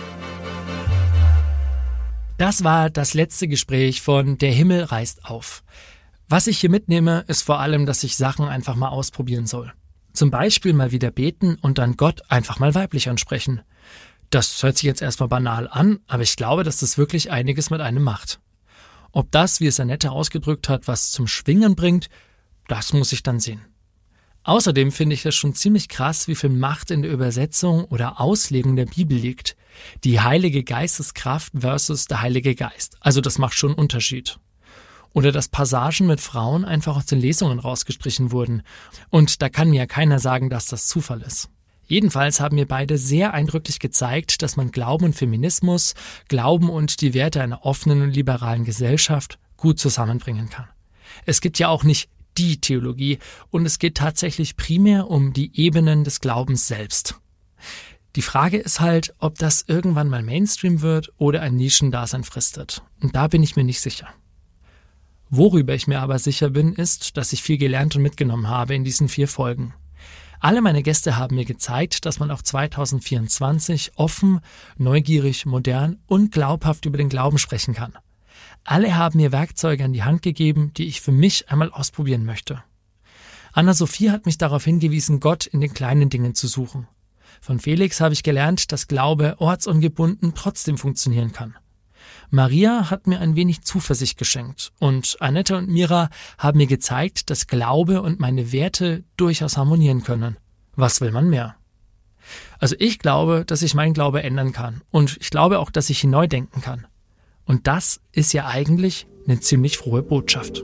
Das war das letzte Gespräch von Der Himmel reißt auf. Was ich hier mitnehme, ist vor allem, dass ich Sachen einfach mal ausprobieren soll. Zum Beispiel mal wieder beten und dann Gott einfach mal weiblich ansprechen. Das hört sich jetzt erstmal banal an, aber ich glaube, dass das wirklich einiges mit einem macht. Ob das, wie es Annette ausgedrückt hat, was zum Schwingen bringt, das muss ich dann sehen. Außerdem finde ich das schon ziemlich krass, wie viel Macht in der Übersetzung oder Auslegung der Bibel liegt. Die Heilige Geisteskraft versus der Heilige Geist. Also das macht schon einen Unterschied. Oder dass Passagen mit Frauen einfach aus den Lesungen rausgestrichen wurden. Und da kann mir ja keiner sagen, dass das Zufall ist. Jedenfalls haben mir beide sehr eindrücklich gezeigt, dass man Glauben und Feminismus, Glauben und die Werte einer offenen und liberalen Gesellschaft gut zusammenbringen kann. Es gibt ja auch nicht die Theologie und es geht tatsächlich primär um die Ebenen des Glaubens selbst. Die Frage ist halt, ob das irgendwann mal Mainstream wird oder ein Nischendasein fristet. Und da bin ich mir nicht sicher. Worüber ich mir aber sicher bin, ist, dass ich viel gelernt und mitgenommen habe in diesen vier Folgen. Alle meine Gäste haben mir gezeigt, dass man auch zwanzig vierundzwanzig offen, neugierig, modern und glaubhaft über den Glauben sprechen kann. Alle haben mir Werkzeuge an die Hand gegeben, die ich für mich einmal ausprobieren möchte. Anna-Sophie hat mich darauf hingewiesen, Gott in den kleinen Dingen zu suchen. Von Felix habe ich gelernt, dass Glaube ortsungebunden trotzdem funktionieren kann. Maria hat mir ein wenig Zuversicht geschenkt und Annette und Mira haben mir gezeigt, dass Glaube und meine Werte durchaus harmonieren können. Was will man mehr? Also ich glaube, dass ich meinen Glaube ändern kann und ich glaube auch, dass ich ihn neu denken kann. Und das ist ja eigentlich eine ziemlich frohe Botschaft.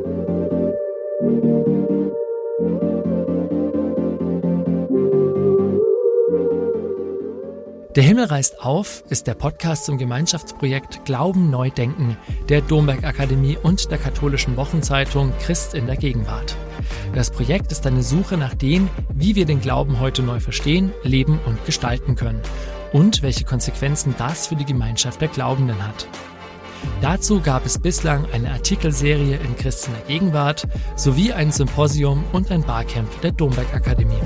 Der Himmel reißt auf ist der Podcast zum Gemeinschaftsprojekt Glauben neu denken der Domberg Akademie und der katholischen Wochenzeitung Christ in der Gegenwart. Das Projekt ist eine Suche nach dem, wie wir den Glauben heute neu verstehen, leben und gestalten können und welche Konsequenzen das für die Gemeinschaft der Glaubenden hat. Dazu gab es bislang eine Artikelserie in Christ in der Gegenwart sowie ein Symposium und ein Barcamp der Domberg Akademie.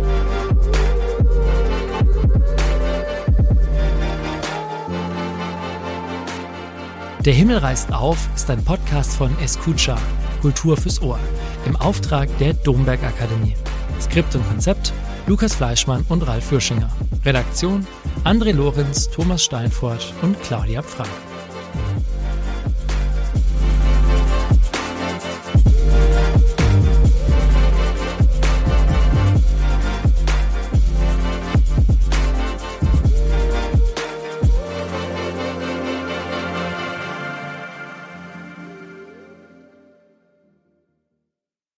Der Himmel reißt auf ist ein Podcast von Escucha, Kultur fürs Ohr, im Auftrag der Domberg Akademie. Skript und Konzept Lukas Fleischmann und Ralf Fürschinger. Redaktion André Lorenz, Thomas Steinfort und Claudia Pfrey.